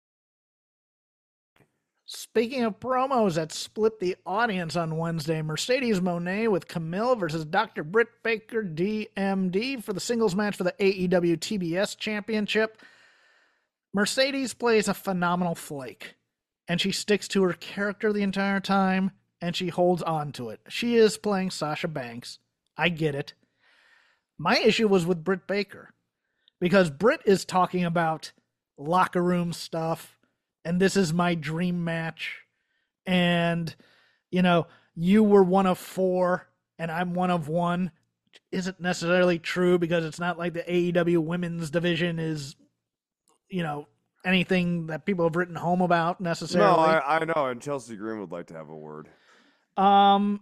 Speaking of promos that split the audience on Wednesday, Mercedes Moné with Camille versus Doctor Britt Baker, D M D, for the singles match for the A E W T B S Championship. Mercedes plays a phenomenal flake, and she sticks to her character the entire time, and she holds on to it. She is playing Sasha Banks. I get it. My issue was with Britt Baker, because Britt is talking about locker room stuff, and this is my dream match, and, you know, you were one of four, and I'm one of one. Isn't necessarily true, because it's not like the A E W women's division is, you know, anything that people have written home about necessarily. No, I, I know, and Chelsea Green would like to have a word. Um,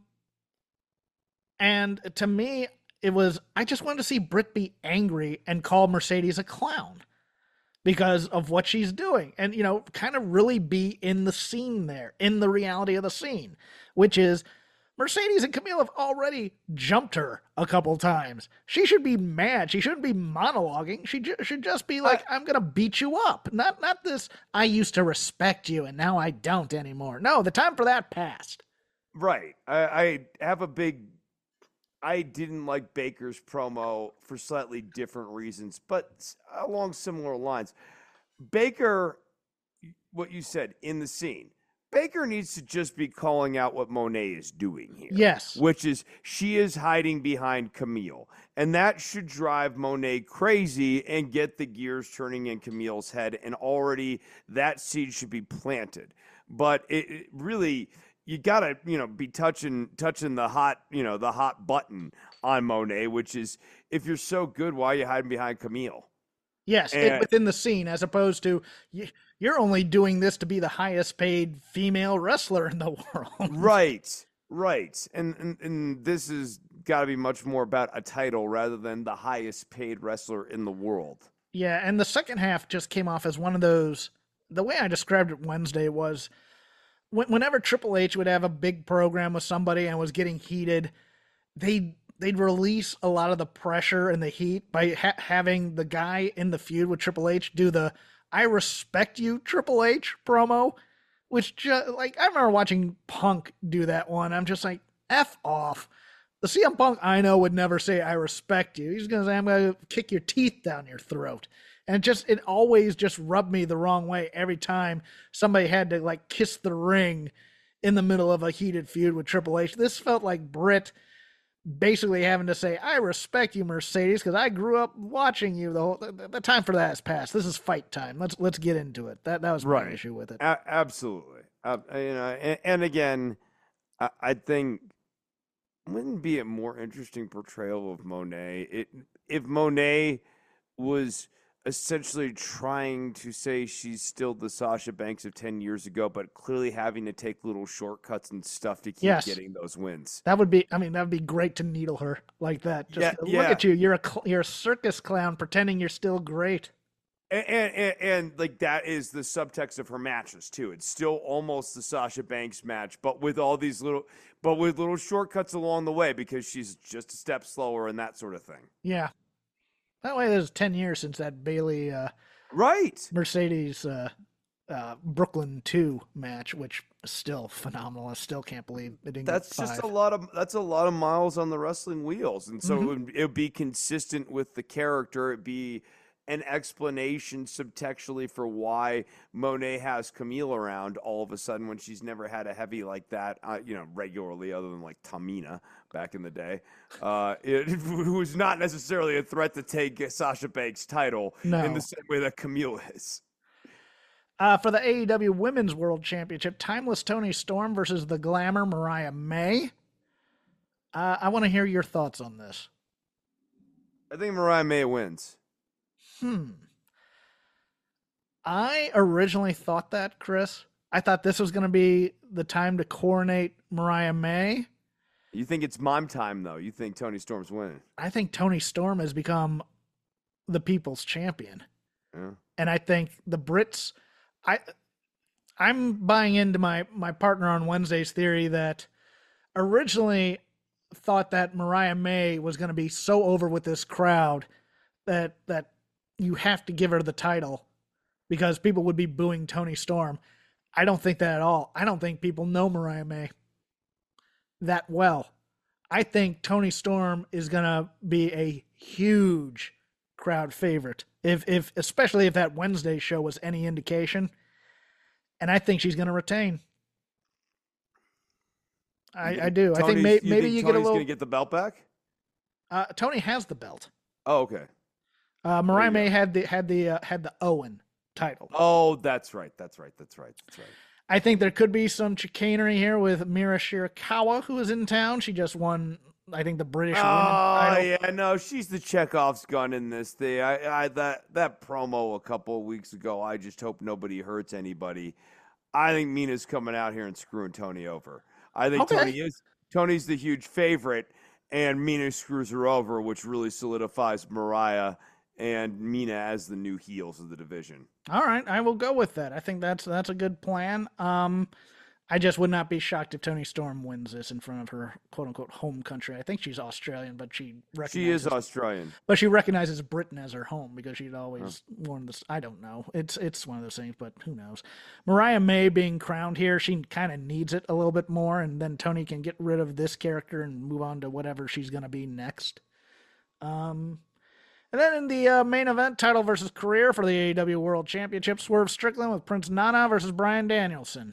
and to me, it was, I just wanted to see Britt be angry and call Mercedes a clown because of what she's doing, and, you know, kind of really be in the scene there, in the reality of the scene, which is Mercedes and Camille have already jumped her a couple times. She should be mad. She shouldn't be monologuing. She ju- should just be like, I, I'm going to beat you up. Not, not this, I used to respect you and now I don't anymore. No, the time for that passed. Right. I, I have a big, I didn't like Baker's promo for slightly different reasons, but along similar lines. Baker, what you said, in the scene. Baker needs to just be calling out what Moné is doing here. Yes. Which is she is hiding behind Camille. And that should drive Moné crazy and get the gears turning in Camille's head. And already that seed should be planted. But it, it really, you got to, you know, be touching touching the hot, you know, the hot button on Moné, which is, if you're so good, why are you hiding behind Camille? Yes, and, it, within the scene, as opposed to, you're only doing this to be the highest paid female wrestler in the world. Right, right. And, and, and this has got to be much more about a title rather than the highest paid wrestler in the world. Yeah, and the second half just came off as one of those, the way I described it Wednesday was, whenever Triple H would have a big program with somebody and was getting heated, they'd, they'd release a lot of the pressure and the heat by ha- having the guy in the feud with Triple H do the, I respect you, Triple H promo, which just like I remember watching Punk do that one. I'm just like, F off. The C M Punk I know would never say I respect you. He's gonna say I'm gonna kick your teeth down your throat. And it just it always just rubbed me the wrong way every time somebody had to like kiss the ring in the middle of a heated feud with Triple H. This felt like Britt basically having to say, I respect you, Mercedes, because I grew up watching you. The whole the, the time for that has passed. This is fight time. Let's let's get into it. That that was my Right. issue with it. A- absolutely. Uh, you know, and, and again, I, I think wouldn't be a more interesting portrayal of Monet it if Monet was essentially trying to say she's still the Sasha Banks of ten years ago, but clearly having to take little shortcuts and stuff to keep Yes. getting those wins. That would be, I mean, that would be great to needle her like that. Just Yeah, look yeah. at you. You're a cl- you're a circus clown pretending you're still great. And, and, and, and like that is the subtext of her matches too. It's still almost the Sasha Banks match, but with all these little, but with little shortcuts along the way because she's just a step slower and that sort of thing. Yeah. That way, there's ten years since that Bailey uh, Right. Mercedes uh, uh, Brooklyn two match, which is still phenomenal. I still can't believe it didn't That's get five. just a lot of that's a lot of miles on the wrestling wheels, and so Mhm. it would it would be consistent with the character. It'd be an explanation subtextually for why Monet has Camille around all of a sudden when she's never had a heavy like that, uh, you know, regularly, other than like Tamina back in the day, uh, it, who was not necessarily a threat to take Sasha Banks' title in No. the same way that Camille is. Uh, for the A E W Women's World Championship, Timeless Tony Storm versus the Glamour Mariah May. Uh, I want to hear your thoughts on this. I think Mariah May wins. Hmm. I originally thought that, Chris. I thought this was going to be the time to coronate Mariah May. You think it's mime time though? You think Tony Storm's winning? I think Tony Storm has become the people's champion. Yeah. And I think the Brits, I, I'm buying into my, my partner on Wednesday's theory that originally thought that Mariah May was going to be so over with this crowd that, that you have to give her the title because people would be booing Tony Storm. I don't think that at all. I don't think people know Mariah May that well. I think Tony Storm is going to be a huge crowd favorite. If, if, especially if that Wednesday show was any indication. And I think she's going to retain. I, I do. I think Tony's- may, you maybe think you get a Tony's little. gonna get the belt back. Uh, Tony has the belt. Oh, okay. Uh, Mariah you May go. had the had the uh, had the Owen title. Oh, that's right. That's right. That's right. That's right. I think there could be some chicanery here with Mira Shirakawa, who is in town. She just won, I think, the British Oh Women's title. yeah, no, she's the Chekhov's gun in this thing. I, I that that promo a couple of weeks ago. I just hope nobody hurts anybody. I think Mina's coming out here and screwing Tony over. I think Okay. Tony is Tony's the huge favorite, and Mina screws her over, which really solidifies Mariah and Mina as the new heels of the division. All right, I will go with that. I think that's that's a good plan. Um, I just would not be shocked if Tony Storm wins this in front of her quote unquote home country. I think she's Australian, but she recognizes, She is Australian. but she recognizes Britain as her home because she'd always worn this. I don't know. It's it's one of those things, but who knows? Mariah May being crowned here, she kind of needs it a little bit more, and then Tony can get rid of this character and move on to whatever she's going to be next. Um. And then in the uh, main event, title versus career for the A E W World Championship, Swerve Strickland with Prince Nana versus Bryan Danielson.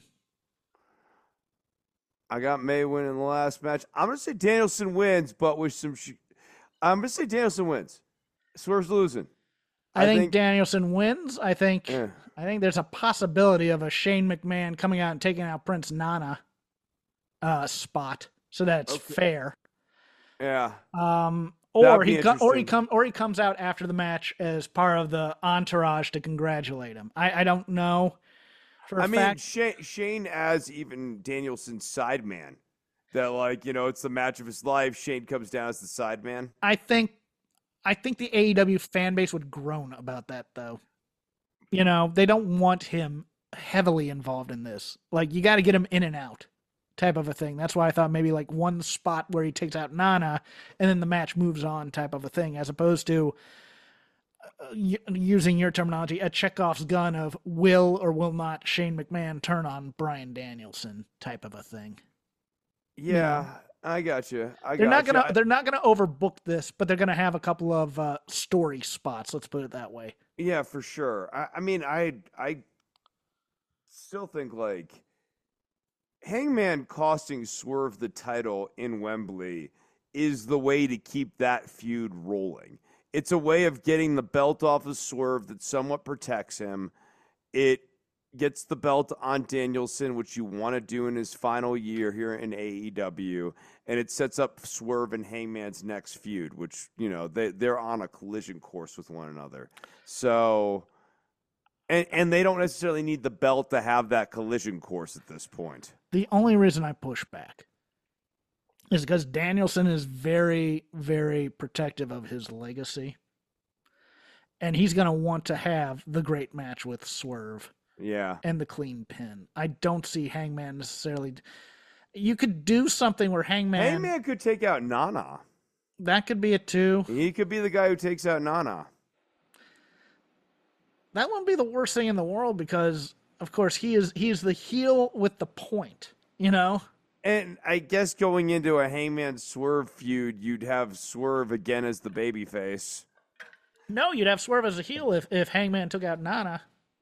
I got May winning the last match. I'm gonna say Danielson wins, but with some. Sh- I'm gonna say Danielson wins. Swerve's losing. I, I think, think- Danielson wins. I think Yeah. I think there's a possibility of a Shane McMahon coming out and taking out Prince Nana uh, spot, so that it's Okay. fair. Yeah. Um, That'd or be he co- or he interesting. come or he comes out after the match as part of the entourage to congratulate him. I, I don't know for a I mean, fact. Shane, Shane as even Danielson's side man. That like you know, it's the match of his life. Shane comes down as the side man. I think I think the A E W fan base would groan about that though. You know, they don't want him heavily involved in this. Like you got to get him in and out type of a thing. That's why I thought maybe like one spot where he takes out Nana and then the match moves on type of a thing as opposed to using your terminology, a Chekhov's gun of will or will not Shane McMahon turn on Bryan Danielson type of a thing. Yeah, you know? I got you. I they're got not gonna you. they're not gonna overbook this, but they're gonna have a couple of uh, story spots. Let's put it that way. Yeah, for sure. I, I mean, I I still think like Hangman costing Swerve the title in Wembley is the way to keep that feud rolling. It's a way of getting the belt off of Swerve that somewhat protects him. It gets the belt on Danielson, which you want to do in his final year here in A E W. And it sets up Swerve and Hangman's next feud, which, you know, they, they're on a collision course with one another. So, and, and they don't necessarily need the belt to have that collision course at this point. The only reason I push back is because Danielson is very, very protective of his legacy. And he's going to want to have the great match with Swerve. Yeah. And the clean pin. I don't see Hangman necessarily. You could do something where Hangman. Hangman could take out Nana. That could be it too. He could be the guy who takes out Nana. That wouldn't be the worst thing in the world because, of course, he is he's the heel with the point, you know? And I guess going into a Hangman Swerve feud, you'd have Swerve again as the babyface. No, you'd have Swerve as a heel if, if Hangman took out Nana.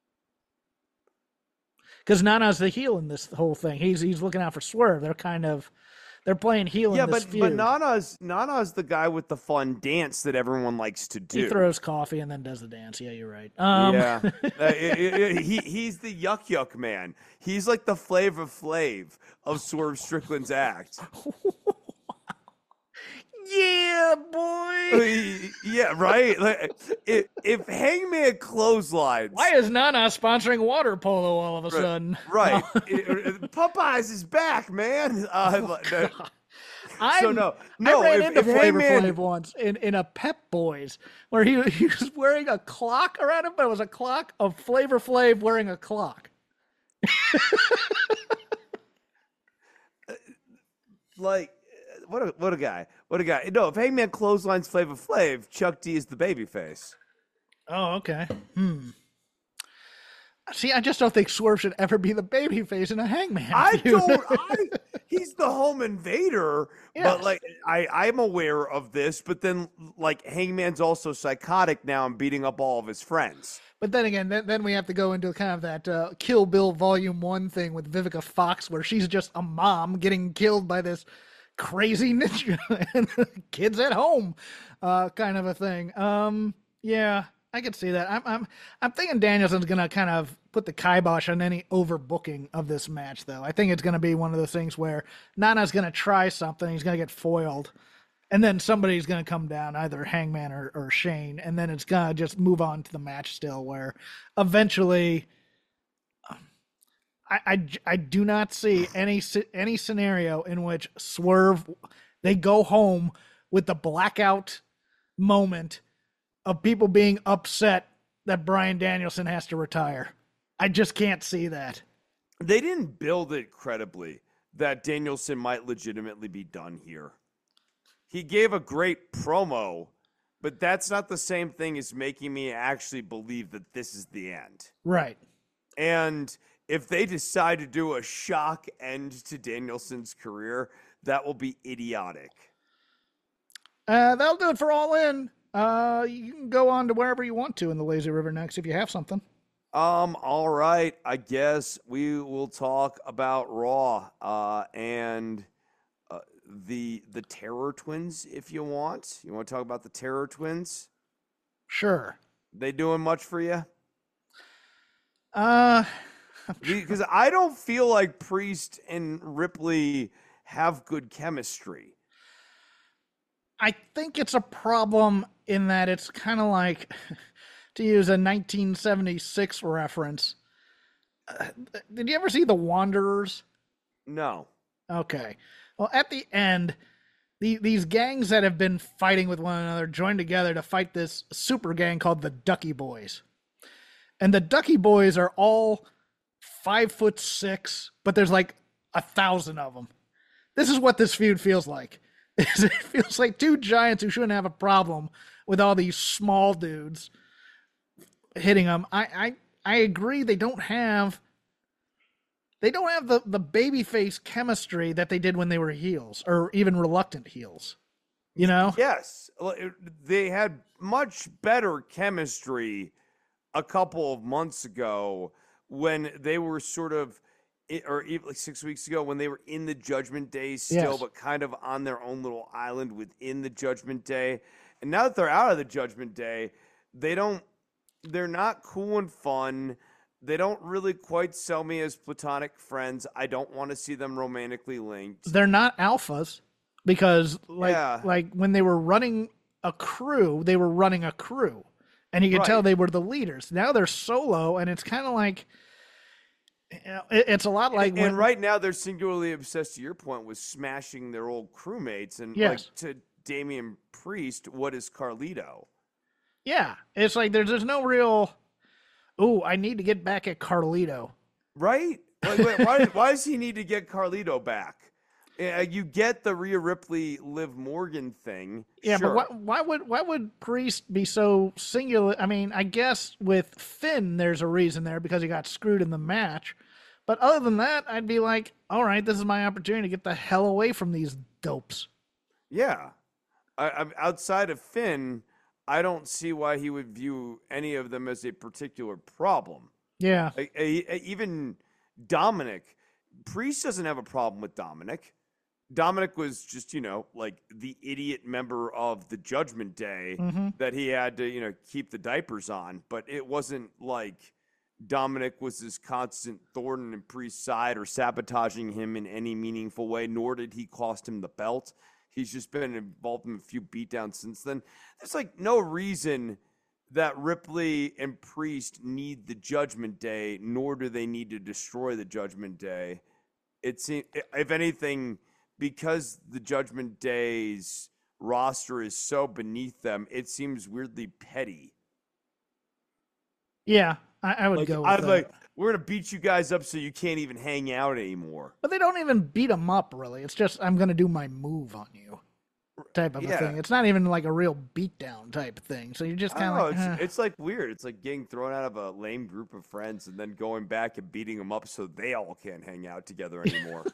Because Nana's the heel in this whole thing. He's he's looking out for Swerve. They're kind of they're playing heel yeah, in this but, feud. but Nana's Nana's the guy with the fun dance that everyone likes to do. He throws coffee and then does the dance. Yeah, you're right. Um, yeah, uh, it, it, it, he he's the yuck yuck man. He's like the Flavor Flav of Swerve Strickland's act. Yeah, boy. Yeah, right. Like, if, if Hangman clotheslines, why is Nana sponsoring water polo all of a right, sudden? Right, it, Popeyes is back, man. Uh, oh, so no, no. I ran if, into if Flavor Hangman, Flav once in, in a Pep Boys where he he was wearing a clock around him, but it was a clock of Flavor Flav wearing a clock. like. What a what a guy! What a guy! No, if Hangman clotheslines Flavor Flav, Chuck D is the babyface. Oh, okay. Hmm. See, I just don't think Swerve should ever be the babyface in a Hangman I feud. don't. I, he's the home invader, yes. but like I, I'm aware of this. But then, like Hangman's also psychotic now and beating up all of his friends. But then again, then, then we have to go into kind of that uh, Kill Bill Volume One thing with Vivica Fox, where she's just a mom getting killed by this crazy ninja and kids at home, uh, kind of a thing. Um, yeah, I could see that. I'm, I'm, I'm thinking Danielson's gonna kind of put the kibosh on any overbooking of this match, though. I think it's gonna be one of those things where Nana's gonna try something, he's gonna get foiled, and then somebody's gonna come down, either Hangman or, or Shane, and then it's gonna just move on to the match still, where eventually. I, I, I do not see any any scenario in which Swerve, they go home with the blackout moment of people being upset that Bryan Danielson has to retire. I just can't see that. They didn't build it credibly that Danielson might legitimately be done here. He gave a great promo, but that's not the same thing as making me actually believe that this is the end. Right. And if they decide to do a shock end to Danielson's career, that will be idiotic. Uh, that'll do it for All In. Uh, you can go on to wherever you want to in the Lazy River next if you have something. Um, all right. I guess we will talk about Raw uh, and uh, the the Terror Twins if you want. You want to talk about the Terror Twins? Sure. They doing much for you? Uh... Because I don't feel like Priest and Ripley have good chemistry. I think it's a problem in that it's kind of like, to use a nineteen seventy-six reference, uh, did you ever see The Wanderers? No. Okay. Well, at the end, the, these gangs that have been fighting with one another join together to fight this super gang called the Ducky Boys. And the Ducky Boys are all five foot six, but there's like a thousand of them. This is what this feud feels like. It feels like two giants who shouldn't have a problem with all these small dudes hitting them. I, I, I agree. They don't have, they don't have the, the babyface chemistry that they did when they were heels or even reluctant heels. You know? Yes. They had much better chemistry a couple of months ago when they were sort of, or even like six weeks ago when they were in the Judgment Day still, Yes. but kind of on their own little island within the Judgment Day. And now that they're out of the Judgment Day, they don't, they're not cool and fun. They don't really quite sell me as platonic friends. I don't want to see them romantically linked. They're not alphas because like, Yeah. like when they were running a crew, they were running a crew and you could Right. tell they were the leaders. Now they're solo and it's kind of like, you know, it, it's a lot like and, when, and right now they're singularly obsessed, to your point, with smashing their old crewmates. And Yes. like to Damian Priest, what is Carlito? yeah, it's like there's, there's no real, ooh, I need to get back at Carlito. Right? Like, wait, why, why does he need to get Carlito back? Uh, you get the Rhea Ripley, Liv Morgan thing. Yeah, sure. but why, why would why would Priest be so singular? I mean, I guess with Finn, there's a reason there because he got screwed in the match. But other than that, I'd be like, all right, this is my opportunity to get the hell away from these dopes. Yeah. I, I, outside of Finn, I don't see why he would view any of them as a particular problem. Yeah, Like, a- a- even Dominic, Priest doesn't have a problem with Dominic. Dominic was just, you know, like the idiot member of the Judgment Day Mhm. that he had to, you know, keep the diapers on. But it wasn't like Dominic was this constant thorn in Priest's side or sabotaging him in any meaningful way, nor did he cost him the belt. He's just been involved in a few beatdowns since then. There's like no reason that Ripley and Priest need the Judgment Day, nor do they need to destroy the Judgment Day. It seems, if anything, because the Judgment Day's roster is so beneath them, it seems weirdly petty. yeah, I, I would Like, go with I'd that. like, we're gonna beat you guys up so you can't even hang out anymore. But they don't even beat them up, really. It's just, I'm going to do my move on you type of Yeah. a thing. It's not even like a real beatdown type thing. So you're just I kind don't know. of like, It's, eh. it's like weird. It's like getting thrown out of a lame group of friends and then going back and beating them up so they all can't hang out together anymore.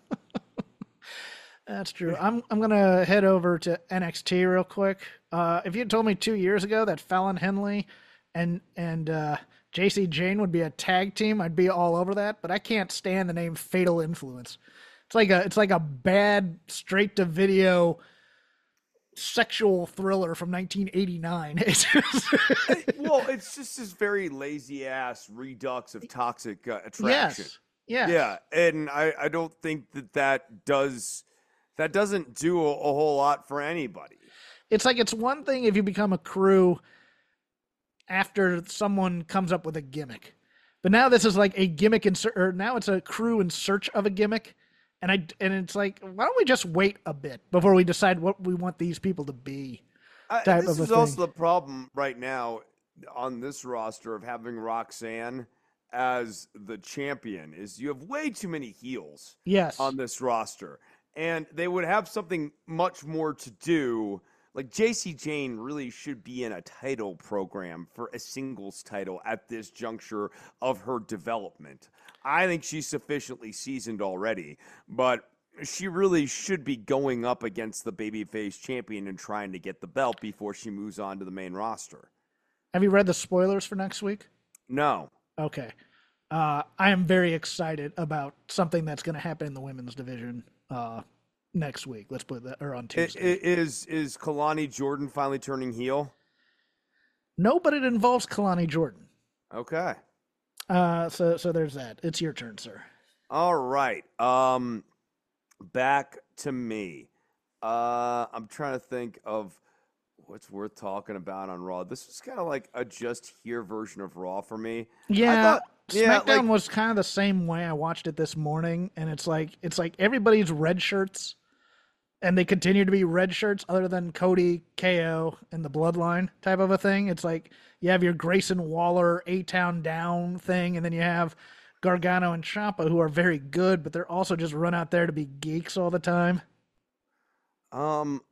That's true. I'm I'm gonna head over to N X T real quick. Uh, if you had told me two years ago that Fallon Henley and and uh, J C Jane would be a tag team, I'd be all over that. But I can't stand the name Fatal Influence. It's like a it's like a bad straight to video sexual thriller from nineteen eighty-nine. It's just, Well, it's just this very lazy ass redux of toxic uh, attraction. yes, yes, Yeah, and I, I don't think that that does that doesn't do a, a whole lot for anybody. It's like it's one thing if you become a crew after someone comes up with a gimmick, but now this is like a gimmick in ser- or now it's a crew in search of a gimmick, and I and it's like why don't we just wait a bit before we decide what we want these people to be? I, Type this of a is also thing. the problem right now on this roster of having Roxanne as the champion is you have way too many heels Yes, on this roster, and they would have something much more to do. Like J C Jane really should be in a title program for a singles title at this juncture of her development. I think she's sufficiently seasoned already, but she really should be going up against the babyface champion and trying to get the belt before she moves on to the main roster. have you read the spoilers for next week? No. Okay, uh, I am very excited about something that's going to happen in the women's division uh, next week. Let's put that or on I- Tuesday. i- Is is Kalani Jordan finally turning heel? No, but it involves Kalani Jordan. Okay. Uh, so so there's that. It's your turn, sir. All right. Um, back to me. Uh, I'm trying to think of what's worth talking about on Raw. This was kind of like a just here version of Raw for me. Yeah, thought- yeah, SmackDown like- was kind of the same way. I watched it this morning, and it's like it's like everybody's red shirts, and they continue to be red shirts, other than Cody, K O, and the Bloodline type of a thing. It's like you have your Grayson Waller A Town Down thing, and then you have Gargano and Ciampa, who are very good, but they're also just run out there to be geeks all the time. Um, I'm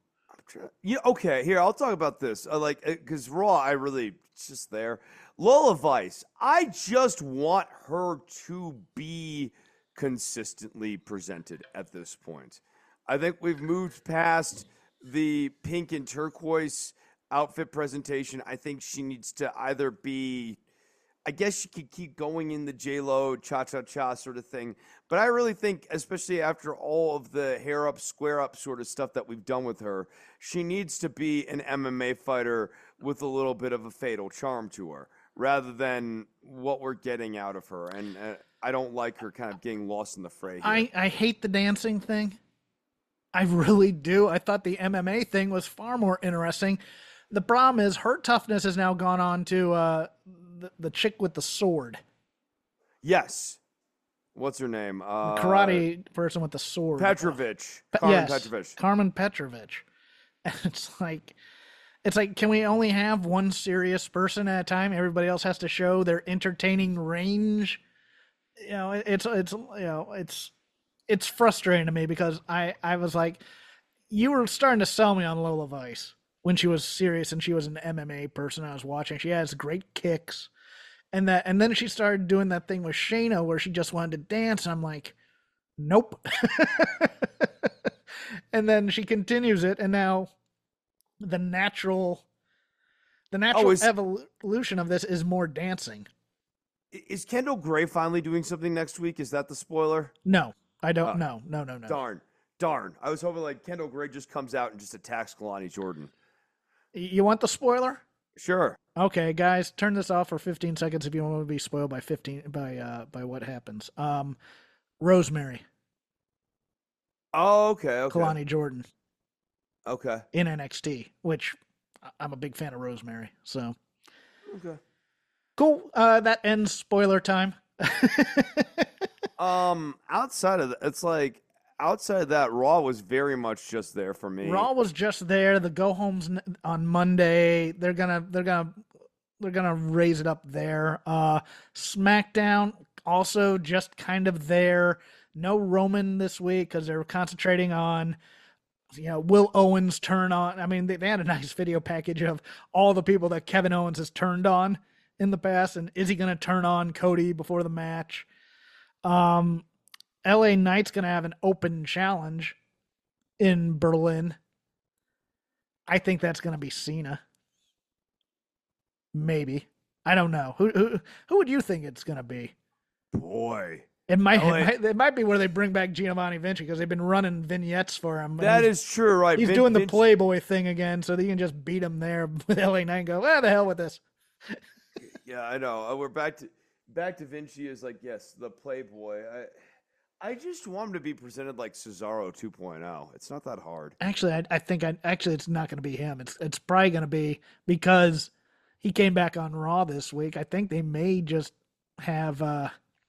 Yeah, okay. Here, I'll talk about this. Uh, like, because Raw, I really it's just there. Lola Vice, I just want her to be consistently presented at this point. I think we've moved past the pink and turquoise outfit presentation. I think she needs to either be, I guess she could keep going in the J-Lo cha-cha-cha sort of thing. But I really think, especially after all of the hair up, square up sort of stuff that we've done with her, she needs to be an M M A fighter with a little bit of a fatal charm to her, rather than what we're getting out of her. And uh, I don't like her kind of getting lost in the fray here. I, I hate the dancing thing. I really do. I thought the M M A thing was far more interesting. The problem is her toughness has now gone on to uh, the, the chick with the sword. Yes. What's her name? Uh, Karate person with the sword. Petrovich. Pe- Carmen yes, Petrovich. Carmen Petrovich. And it's like, it's like, can we only have one serious person at a time? Everybody else has to show their entertaining range. You know, it, it's it's you know it's it's frustrating to me because I I was like, you were starting to sell me on Lola Vice when she was serious and she was an M M A person I was watching. She has great kicks. And that, and then she started doing that thing with Shayna where she just wanted to dance. And I'm like, nope. And then she continues it. And now the natural, the natural Oh, is- evolution of this is more dancing. Is Kendall Gray finally doing something next week? Is that the spoiler? No, I don't Uh, know. No, no, no. Darn. Darn. I was hoping like Kendall Gray just comes out and just attacks Kalani Jordan. You want the spoiler? Sure. Okay, guys, turn this off for fifteen seconds if you want to be spoiled by fifteen by uh by what happens. Um, Rosemary, Oh, okay. Okay. Kalani Jordan Okay. in N X T, which I'm a big fan of Rosemary. So Okay. cool. Uh, that ends spoiler time. Um, outside of that, it's like outside of that, Raw was very much just there for me. Raw was just there. The go homes n- on Monday. They're gonna they're gonna they're gonna raise it up there. Uh, SmackDown also just kind of there. No Roman this week because they're concentrating on, you know, Will Owens turn on. I mean, they, they had a nice video package of all the people that Kevin Owens has turned on in the past, and is he going to turn on Cody before the match? Um, L A Knight's going to have an open challenge in Berlin. I think that's going to be Cena. Maybe. I don't know. Who who who would you think it's going to be? Boy, It might, L A it might it might be where they bring back Giovanni Vinci because they've been running vignettes for him. that He's- is true, right? He's Vin- doing the Vince- Playboy thing again, so that you can just beat him there with L A Knight and go, ah, the hell with this. Yeah, I know. Uh, We're back to back to Vinci is like yes, the Playboy. I I just want him to be presented like Cesaro two point oh. It's not that hard. Actually, I, I think I actually it's not going to be him. It's it's probably going to be because he came back on Raw this week. I think they may just have uh,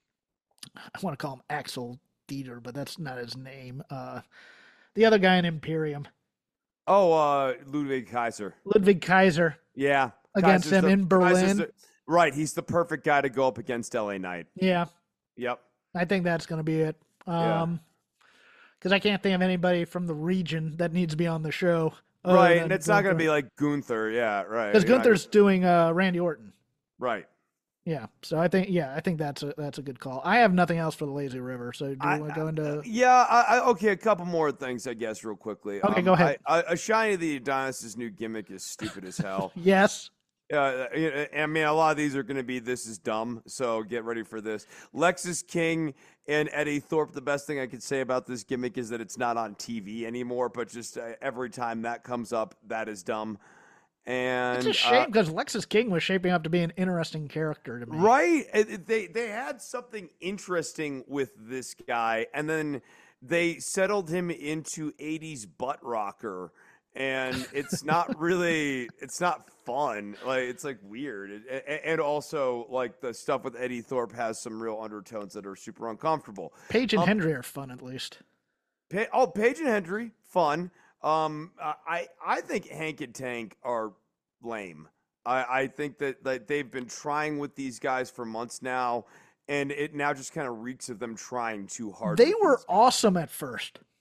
I want to call him Axel Dieter, but that's not his name. Uh, the other guy in Imperium, Oh, uh, Ludwig Kaiser. Ludwig Kaiser, Yeah, against Kaiser's him in Berlin. Kaiser's the- right, he's the perfect guy to go up against L A Knight. Yeah, Yep. I think that's going to be it. Yeah. Um, because I can't think of anybody from the region that needs to be on the show. other Right, than and it's not going to Gunther. be like Gunther. Yeah, right. Because You're not Gunther's doing uh, Randy Orton. gonna- right. Yeah, so I think yeah, I think that's a that's a good call. I have nothing else for the Lazy River, so do you I- want to go into? Yeah, I, I, okay, a couple more things, I guess, real quickly. Okay, Um, go ahead. I, I, a Shiny the Adonis' new gimmick is stupid as hell. Yes, Uh, I mean, a lot of these are going to be this is dumb, so get ready for this. Lexus King and Eddie Thorpe. The best thing I could say about this gimmick is that it's not on T V anymore, but just uh, every time that comes up, that is dumb. And it's a shame because Lexus King was shaping up to be an interesting character to me. Right. It- it- They they had something interesting with this guy, and then they settled him into eighties butt rocker, and it's not really it's not fun. Like it's like weird, It- a- and also like the stuff with Eddie Thorpe has some real undertones that are super uncomfortable. Paige and Um, Hendry are fun at least. Pa- oh, Paige and Hendry, fun. Um, I I think Hank and Tank are lame. I, I think that, that they've been trying with these guys for months now, and it now just kind of reeks of them trying too hard. They with were these guys. awesome at first.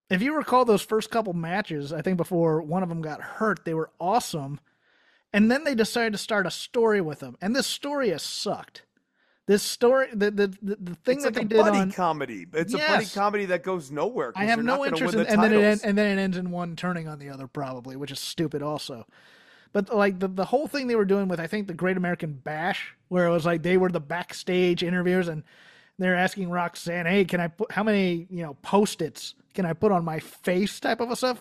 If you recall those first couple matches, I think before one of them got hurt, they were awesome. And then they decided to start a story with them. And this story has sucked. This story, the the the, the thing it's that like they a did buddy on comedy. It's yes. a buddy comedy that goes nowhere. I have no interest in, and then it and then it ends in one turning on the other, probably, which is stupid also. But like the the whole thing they were doing with, I think, the Great American Bash, where it was like they were the backstage interviewers and they're asking Roxanne, "Hey, can I put how many you know post-its can I put on my face?" type of a stuff.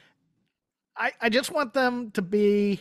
I I just want them to be.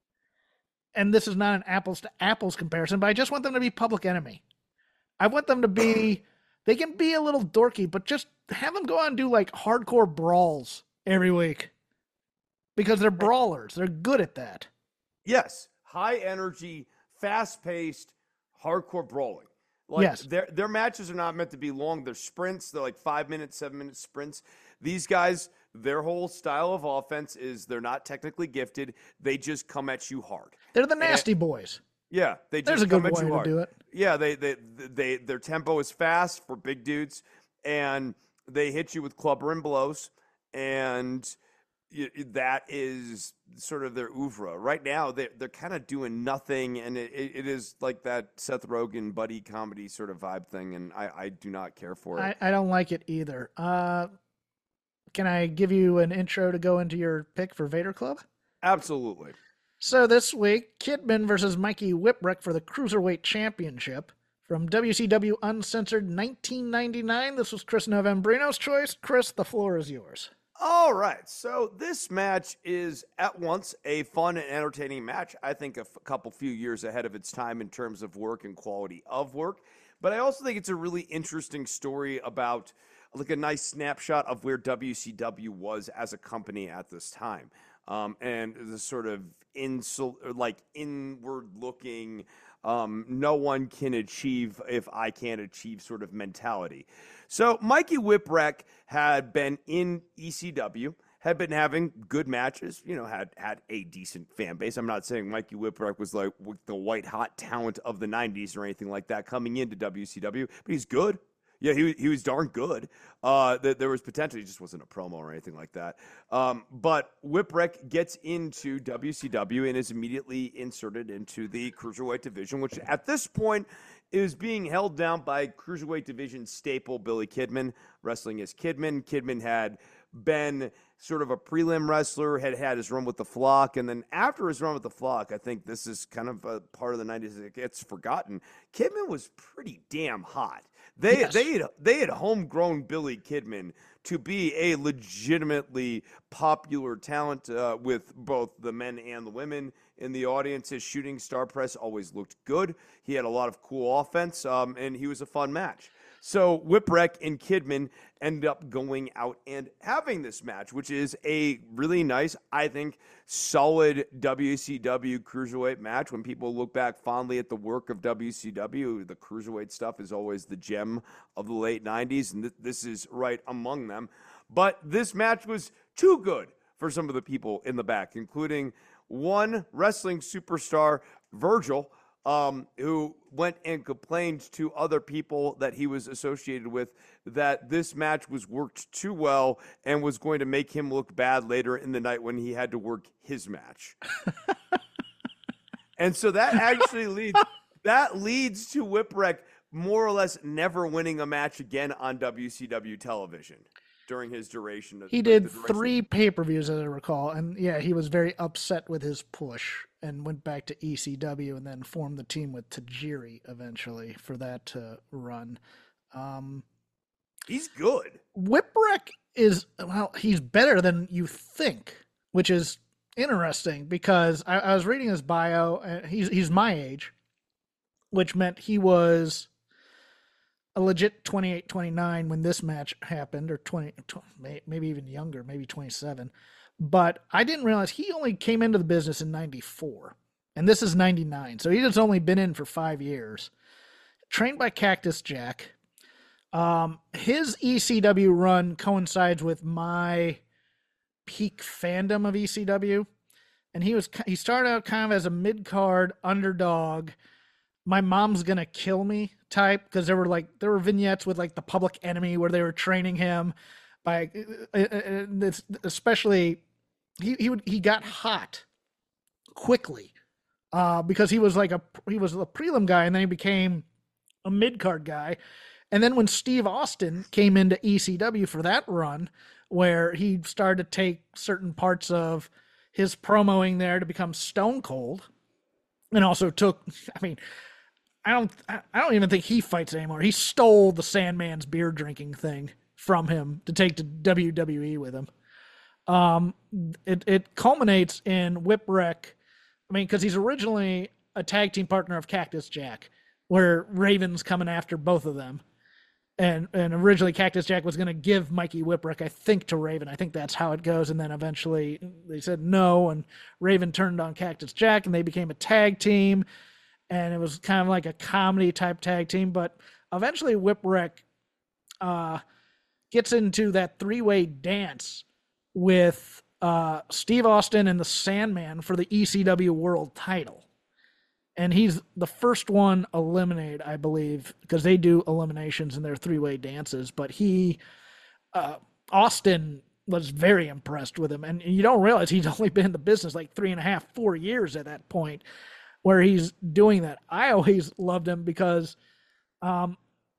And this is not an apples to apples comparison, but I just want them to be Public Enemy. I want them to be, they can be a little dorky, but just have them go on and do like hardcore brawls every week. Because they're brawlers. They're good at that. Yes. High energy, fast paced, hardcore brawling. Like yes. Their, their matches are not meant to be long. They're sprints. They're like five minute, seven minute sprints. These guys, their whole style of offense is they're not technically gifted. They just come at you hard. They're the nasty and, boys. Yeah, they just There's a come good at way you to hard. do it. Yeah, they, they they their tempo is fast for big dudes, and they hit you with clubber and blows, and that is sort of their oeuvre. Right now, they they're kind of doing nothing, and it, it is like that Seth Rogen buddy comedy sort of vibe thing, and I, I do not care for it. I, I don't like it either. Uh, can I give you an intro to go into your pick for Vader Club? Absolutely. So this week, Kidman versus Mikey Whipwreck for the Cruiserweight Championship from W C W Uncensored nineteen ninety-nine. This was Chris Novembrino's choice. Chris, the floor is yours. All right. So this match is at once a fun and entertaining match. I think a f- couple few years ahead of its time in terms of work and quality of work. But I also think it's a really interesting story about like a nice snapshot of where W C W was as a company at this time. Um, and the sort of insul- like inward-looking, um, no one can achieve if I can't achieve sort of mentality. So Mikey Whipwreck had been in E C W, had been having good matches, you know, had had a decent fan base. I'm not saying Mikey Whipwreck was like the white hot talent of the nineties or anything like that coming into W C W, but he's good. Yeah, he he was darn good. Uh, th- there was potential. He just wasn't a promo or anything like that. Um, but Whipwreck gets into W C W and is immediately inserted into the Cruiserweight division, which at this point is being held down by Cruiserweight division staple Billy Kidman, wrestling as Kidman. Kidman had been sort of a prelim wrestler, had had his run with the Flock, and then after his run with the Flock, I think this is kind of a part of the nineties that gets forgotten. Kidman was pretty damn hot. They yes. they had, they had homegrown Billy Kidman to be a legitimately popular talent uh, with both the men and the women in the audience. His shooting star press always looked good. He had a lot of cool offense, um, and he was a fun match. So Whipwreck and Kidman end up going out and having this match, which is a really nice, I think, solid W C W Cruiserweight match. When people look back fondly at the work of W C W, the Cruiserweight stuff is always the gem of the late nineties, and th- this is right among them. But this match was too good for some of the people in the back, including one wrestling superstar, Virgil, Um, who went and complained to other people that he was associated with that this match was worked too well and was going to make him look bad later in the night when he had to work his match. And so that actually leads that leads to Whipwreck more or less never winning a match again on W C W television during his duration. Of, he did three pay-per-views, as I recall, and yeah, he was very upset with his push and went back to E C W and then formed the team with Tajiri eventually for that to run. Um, he's good. Whipwreck is, well, he's better than you think, which is interesting because I, I was reading his bio, and he's he's my age, which meant he was a legit twenty-eight, twenty-nine when this match happened, or twenty, maybe even younger, maybe twenty-seven. But I didn't realize he only came into the business in ninety-four, and this is ninety-nine. So he's only been in for five years. Trained by Cactus Jack. Um, his E C W run coincides with my peak fandom of E C W. And he was he started out kind of as a mid-card underdog, my mom's gonna kill me type, because there were like there were vignettes with like the Public Enemy where they were training him. by uh, uh, this, especially he he would, he got hot quickly uh, because he was like a he was a prelim guy, and then he became a mid card guy. And then when Steve Austin came into E C W for that run, where he started to take certain parts of his promoing there to become Stone Cold, and also took, I mean, I don't, I don't even think he fights anymore. He stole the Sandman's beer drinking thing from him to take to W W E with him. Um, it it culminates in Whipwreck. I mean, because he's originally a tag team partner of Cactus Jack, where Raven's coming after both of them. And and originally Cactus Jack was going to give Mikey Whipwreck, I think, to Raven. I think that's how it goes. And then eventually they said no, and Raven turned on Cactus Jack, and they became a tag team. And it was kind of like a comedy type tag team. But eventually Whipwreck uh, gets into that three-way dance with uh, Steve Austin and the Sandman for the E C W World title. And he's the first one eliminated, I believe, because they do eliminations in their three-way dances. But he, uh, Austin was very impressed with him. And you don't realize he's only been in the business like three and a half, four years at that point where he's doing that. I always loved him because um,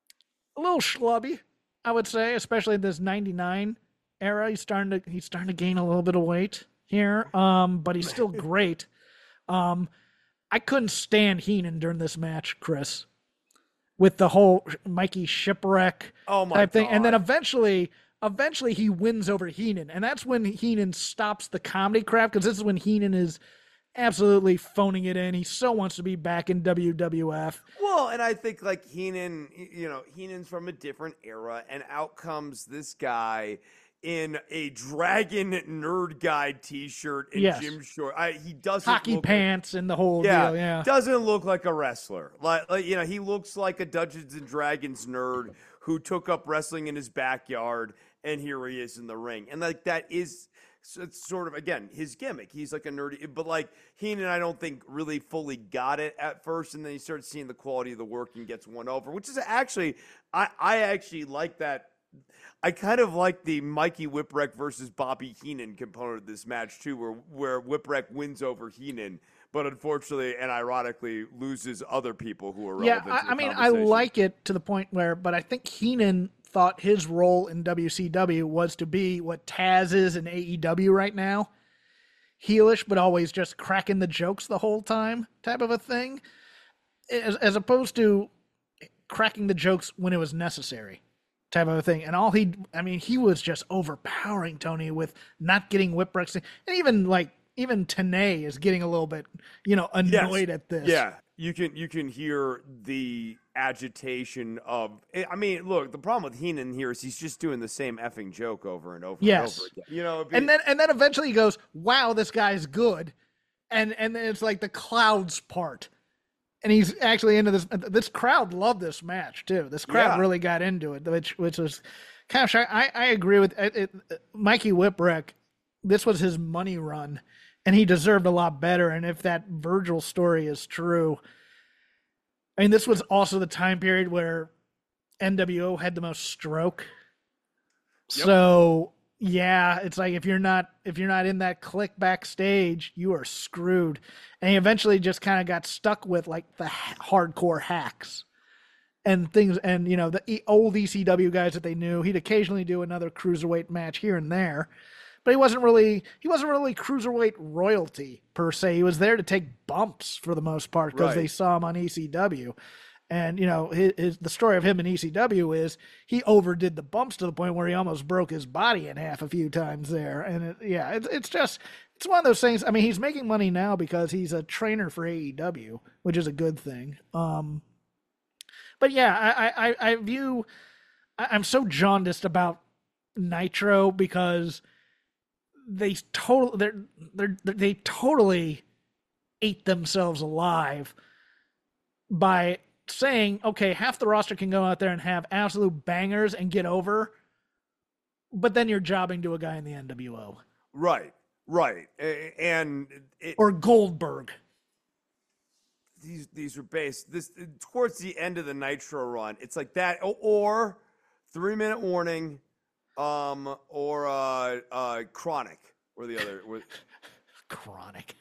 a little schlubby, I would say, especially in this ninety-nine era. He's starting to he's starting to gain a little bit of weight here, um, but he's still great. Um, I couldn't stand Heenan during this match, Chris, with the whole Mikey Shipwreck oh my type thing. God. And then eventually, eventually he wins over Heenan. And that's when Heenan stops the comedy crap, because this is when Heenan is absolutely phoning it in. He so wants to be back in W W F. Well, and I think like Heenan, you know, Heenan's from a different era, and out comes this guy in a Dragon Nerd Guide T-shirt and Yes. gym short. I, he doesn't Hockey look pants like, and the whole yeah, deal. Yeah. doesn't look like a wrestler. Like, like, you know, he looks like a Dungeons and Dragons nerd who took up wrestling in his backyard, and here he is in the ring. And like that is it's sort of, again, his gimmick. He's like a nerdy, but like Heenan, I don't think really fully got it at first, and then he starts seeing the quality of the work and gets one over, which is actually, I, I actually like that. I kind of like the Mikey Whipwreck versus Bobby Heenan component of this match too, where where Whipwreck wins over Heenan, but unfortunately and ironically loses other people who are Yeah, relevant. I, to the I mean, I conversation. like it to the point where, but I think Heenan thought his role in W C W was to be what Taz is in A E W right now. Heelish, but always just cracking the jokes the whole time type of a thing. As, as opposed to cracking the jokes when it was necessary type of a thing. And all he, I mean, he was just overpowering Tony with not getting Whipwrecks. And even like, even Tenay is getting a little bit, you know, annoyed Yes. at this. Yeah, you can you can hear the agitation of. I mean, look, the problem with Heenan here is he's just doing the same effing joke over and over Yes. and over again. You know, if And he- then and then eventually he goes, "Wow, this guy's good," and and then it's like the clouds part, and he's actually into this. This crowd loved this match too. This crowd Yeah. really got into it, which which was kind of shock. I I agree with it, it, Mikey Whipwreck. This was his money run, and he deserved a lot better. And if that Virgil story is true, I mean, this was also the time period where N W O had the most stroke. Yep. So yeah, it's like if you're not if you're not in that clique backstage, you are screwed. And he eventually just kind of got stuck with like the ha- hardcore hacks and things, and you know the e- old E C W guys that they knew. He'd occasionally do another cruiserweight match here and there, but he wasn't really he wasn't really cruiserweight royalty per se. He was there to take bumps for the most part because Right. they saw him on E C W. And you know his, his the story of him in E C W is he overdid the bumps to the point where he almost broke his body in half a few times there. And it, yeah, it's it's just it's one of those things. I mean, he's making money now because he's a trainer for A E W, which is a good thing. Um, but yeah, I I, I view I, I'm so jaundiced about Nitro because they total they're, they're they totally ate themselves alive by saying, okay, half the roster can go out there and have absolute bangers and get over, but then you're jobbing to a guy in the N W O right, right, A- and it, or Goldberg. these these are based this towards the end of the Nitro run. It's like that, or, or three minute warning. um, or uh, uh, Chronic, or the other. Or... Chronic.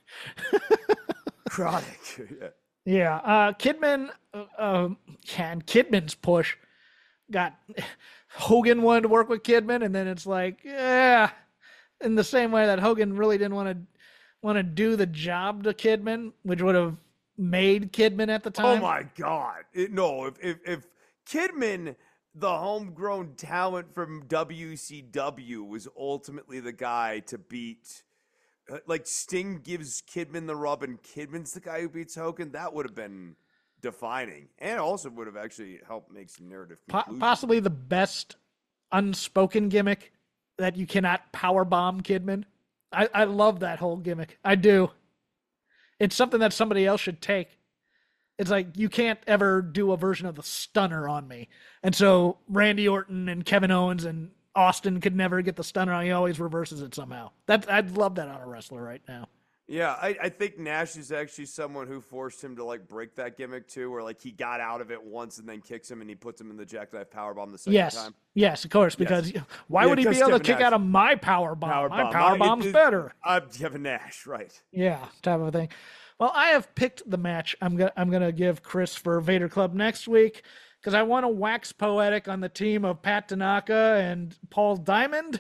Chronic. Yeah. Yeah. Uh, Kidman. Uh, uh, yeah, and Kidman's push got Hogan wanted to work with Kidman, and then it's like, yeah, in the same way that Hogan really didn't want to want to do the job to Kidman, which would have made Kidman at the time. Oh my God! It, no, if if if Kidman, the homegrown talent from W C W, was ultimately the guy to beat. Like Sting gives Kidman the rub, and Kidman's the guy who beats Hogan. That would have been defining, and also would have actually helped make some narrative conclusion. Possibly the best unspoken gimmick that you cannot powerbomb Kidman. I, I love that whole gimmick. I do. It's something that somebody else should take. It's like, you can't ever do a version of the stunner on me. And so Randy Orton and Kevin Owens and Austin could never get the stunner on. He always reverses it somehow. That I'd love that on a wrestler right now. Yeah, I, I think Nash is actually someone who forced him to like break that gimmick too, where like he got out of it once and then kicks him and he puts him in the jackknife powerbomb the second yes. time. Yes, of course, because yes. why yeah, would he be able Kevin to kick Nash. out of my powerbomb? Power my powerbomb's better. I'm Kevin Nash, right? Yeah, type of thing. Well, I have picked the match I'm gonna I'm gonna give Chris for Vader Club next week because I want to wax poetic on the team of Pat Tanaka and Paul Diamond.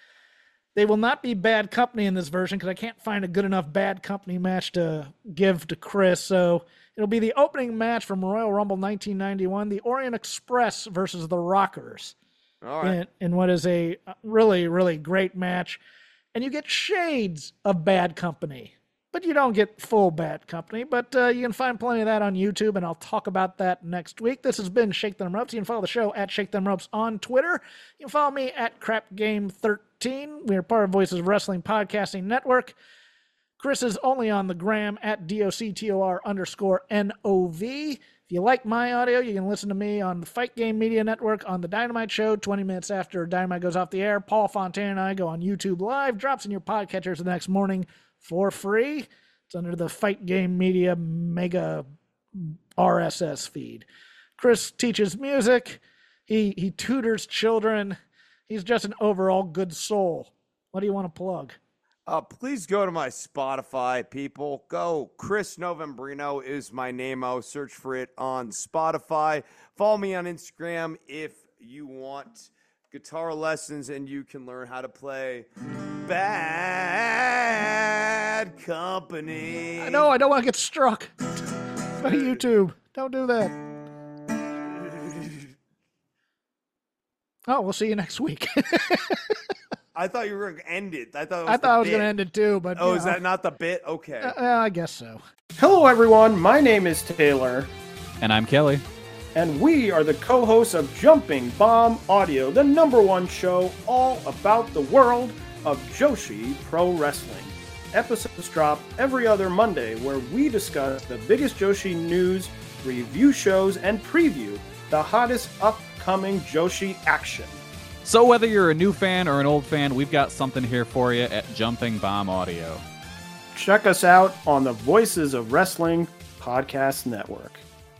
They will not be bad company in this version because I can't find a good enough bad company match to give to Chris. So it'll be the opening match from Royal Rumble nineteen ninety-one, the Orient Express versus the Rockers. All right. In, in what is a really, really great match. And you get shades of bad company, but you don't get full bad company. But uh, you can find plenty of that on YouTube, and I'll talk about that next week. This has been Shake Them Ropes. You can follow the show at Shake Them Ropes on Twitter. You can follow me at Crap Game thirteen. We are part of Voices of Wrestling Podcasting Network. Chris is only on the gram at D O C T O R underscore N O V. If you like my audio, you can listen to me on the Fight Game Media Network on The Dynamite Show, twenty minutes after Dynamite goes off the air. Paul Fontaine and I go on YouTube Live, drops in your podcatchers the next morning for free. It's under the Fight Game Media Mega R S S feed. Chris teaches music. He he tutors children. He's just an overall good soul. What do you want to plug? Uh, please go to my Spotify, people. Go. Chris Novembrino is my name-o. Search for it on Spotify. Follow me on Instagram if you want guitar lessons and you can learn how to play Bad Company. I know, I don't want to get struck by YouTube. Don't do that. Oh, we'll see you next week. I thought you were going to end it. I thought it was I thought I was going to end it too, but Oh, you is know. that not the bit? Okay. Uh, uh, I guess so. Hello, everyone. My name is Taylor, And I'm Kelly. and we are the co-hosts of Jumping Bomb Audio, the number one show all about the world of Joshi Pro Wrestling. Episodes drop every other Monday, where we discuss the biggest Joshi news, review shows, and preview the hottest upcoming Joshi action. So whether you're a new fan or an old fan, we've got something here for you at Jumping Bomb Audio. Check us out on the Voices of Wrestling Podcast Network.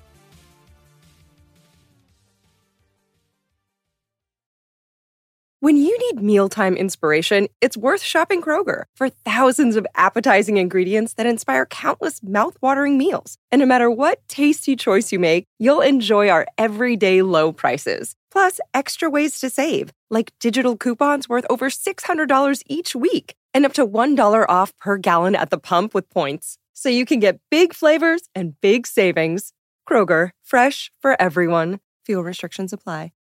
When you need mealtime inspiration, it's worth shopping Kroger for thousands of appetizing ingredients that inspire countless mouthwatering meals. And no matter what tasty choice you make, you'll enjoy our everyday low prices. Plus, extra ways to save, like digital coupons worth over six hundred dollars each week and up to one dollar off per gallon at the pump with points. So you can get big flavors and big savings. Kroger, fresh for everyone. Fuel restrictions apply.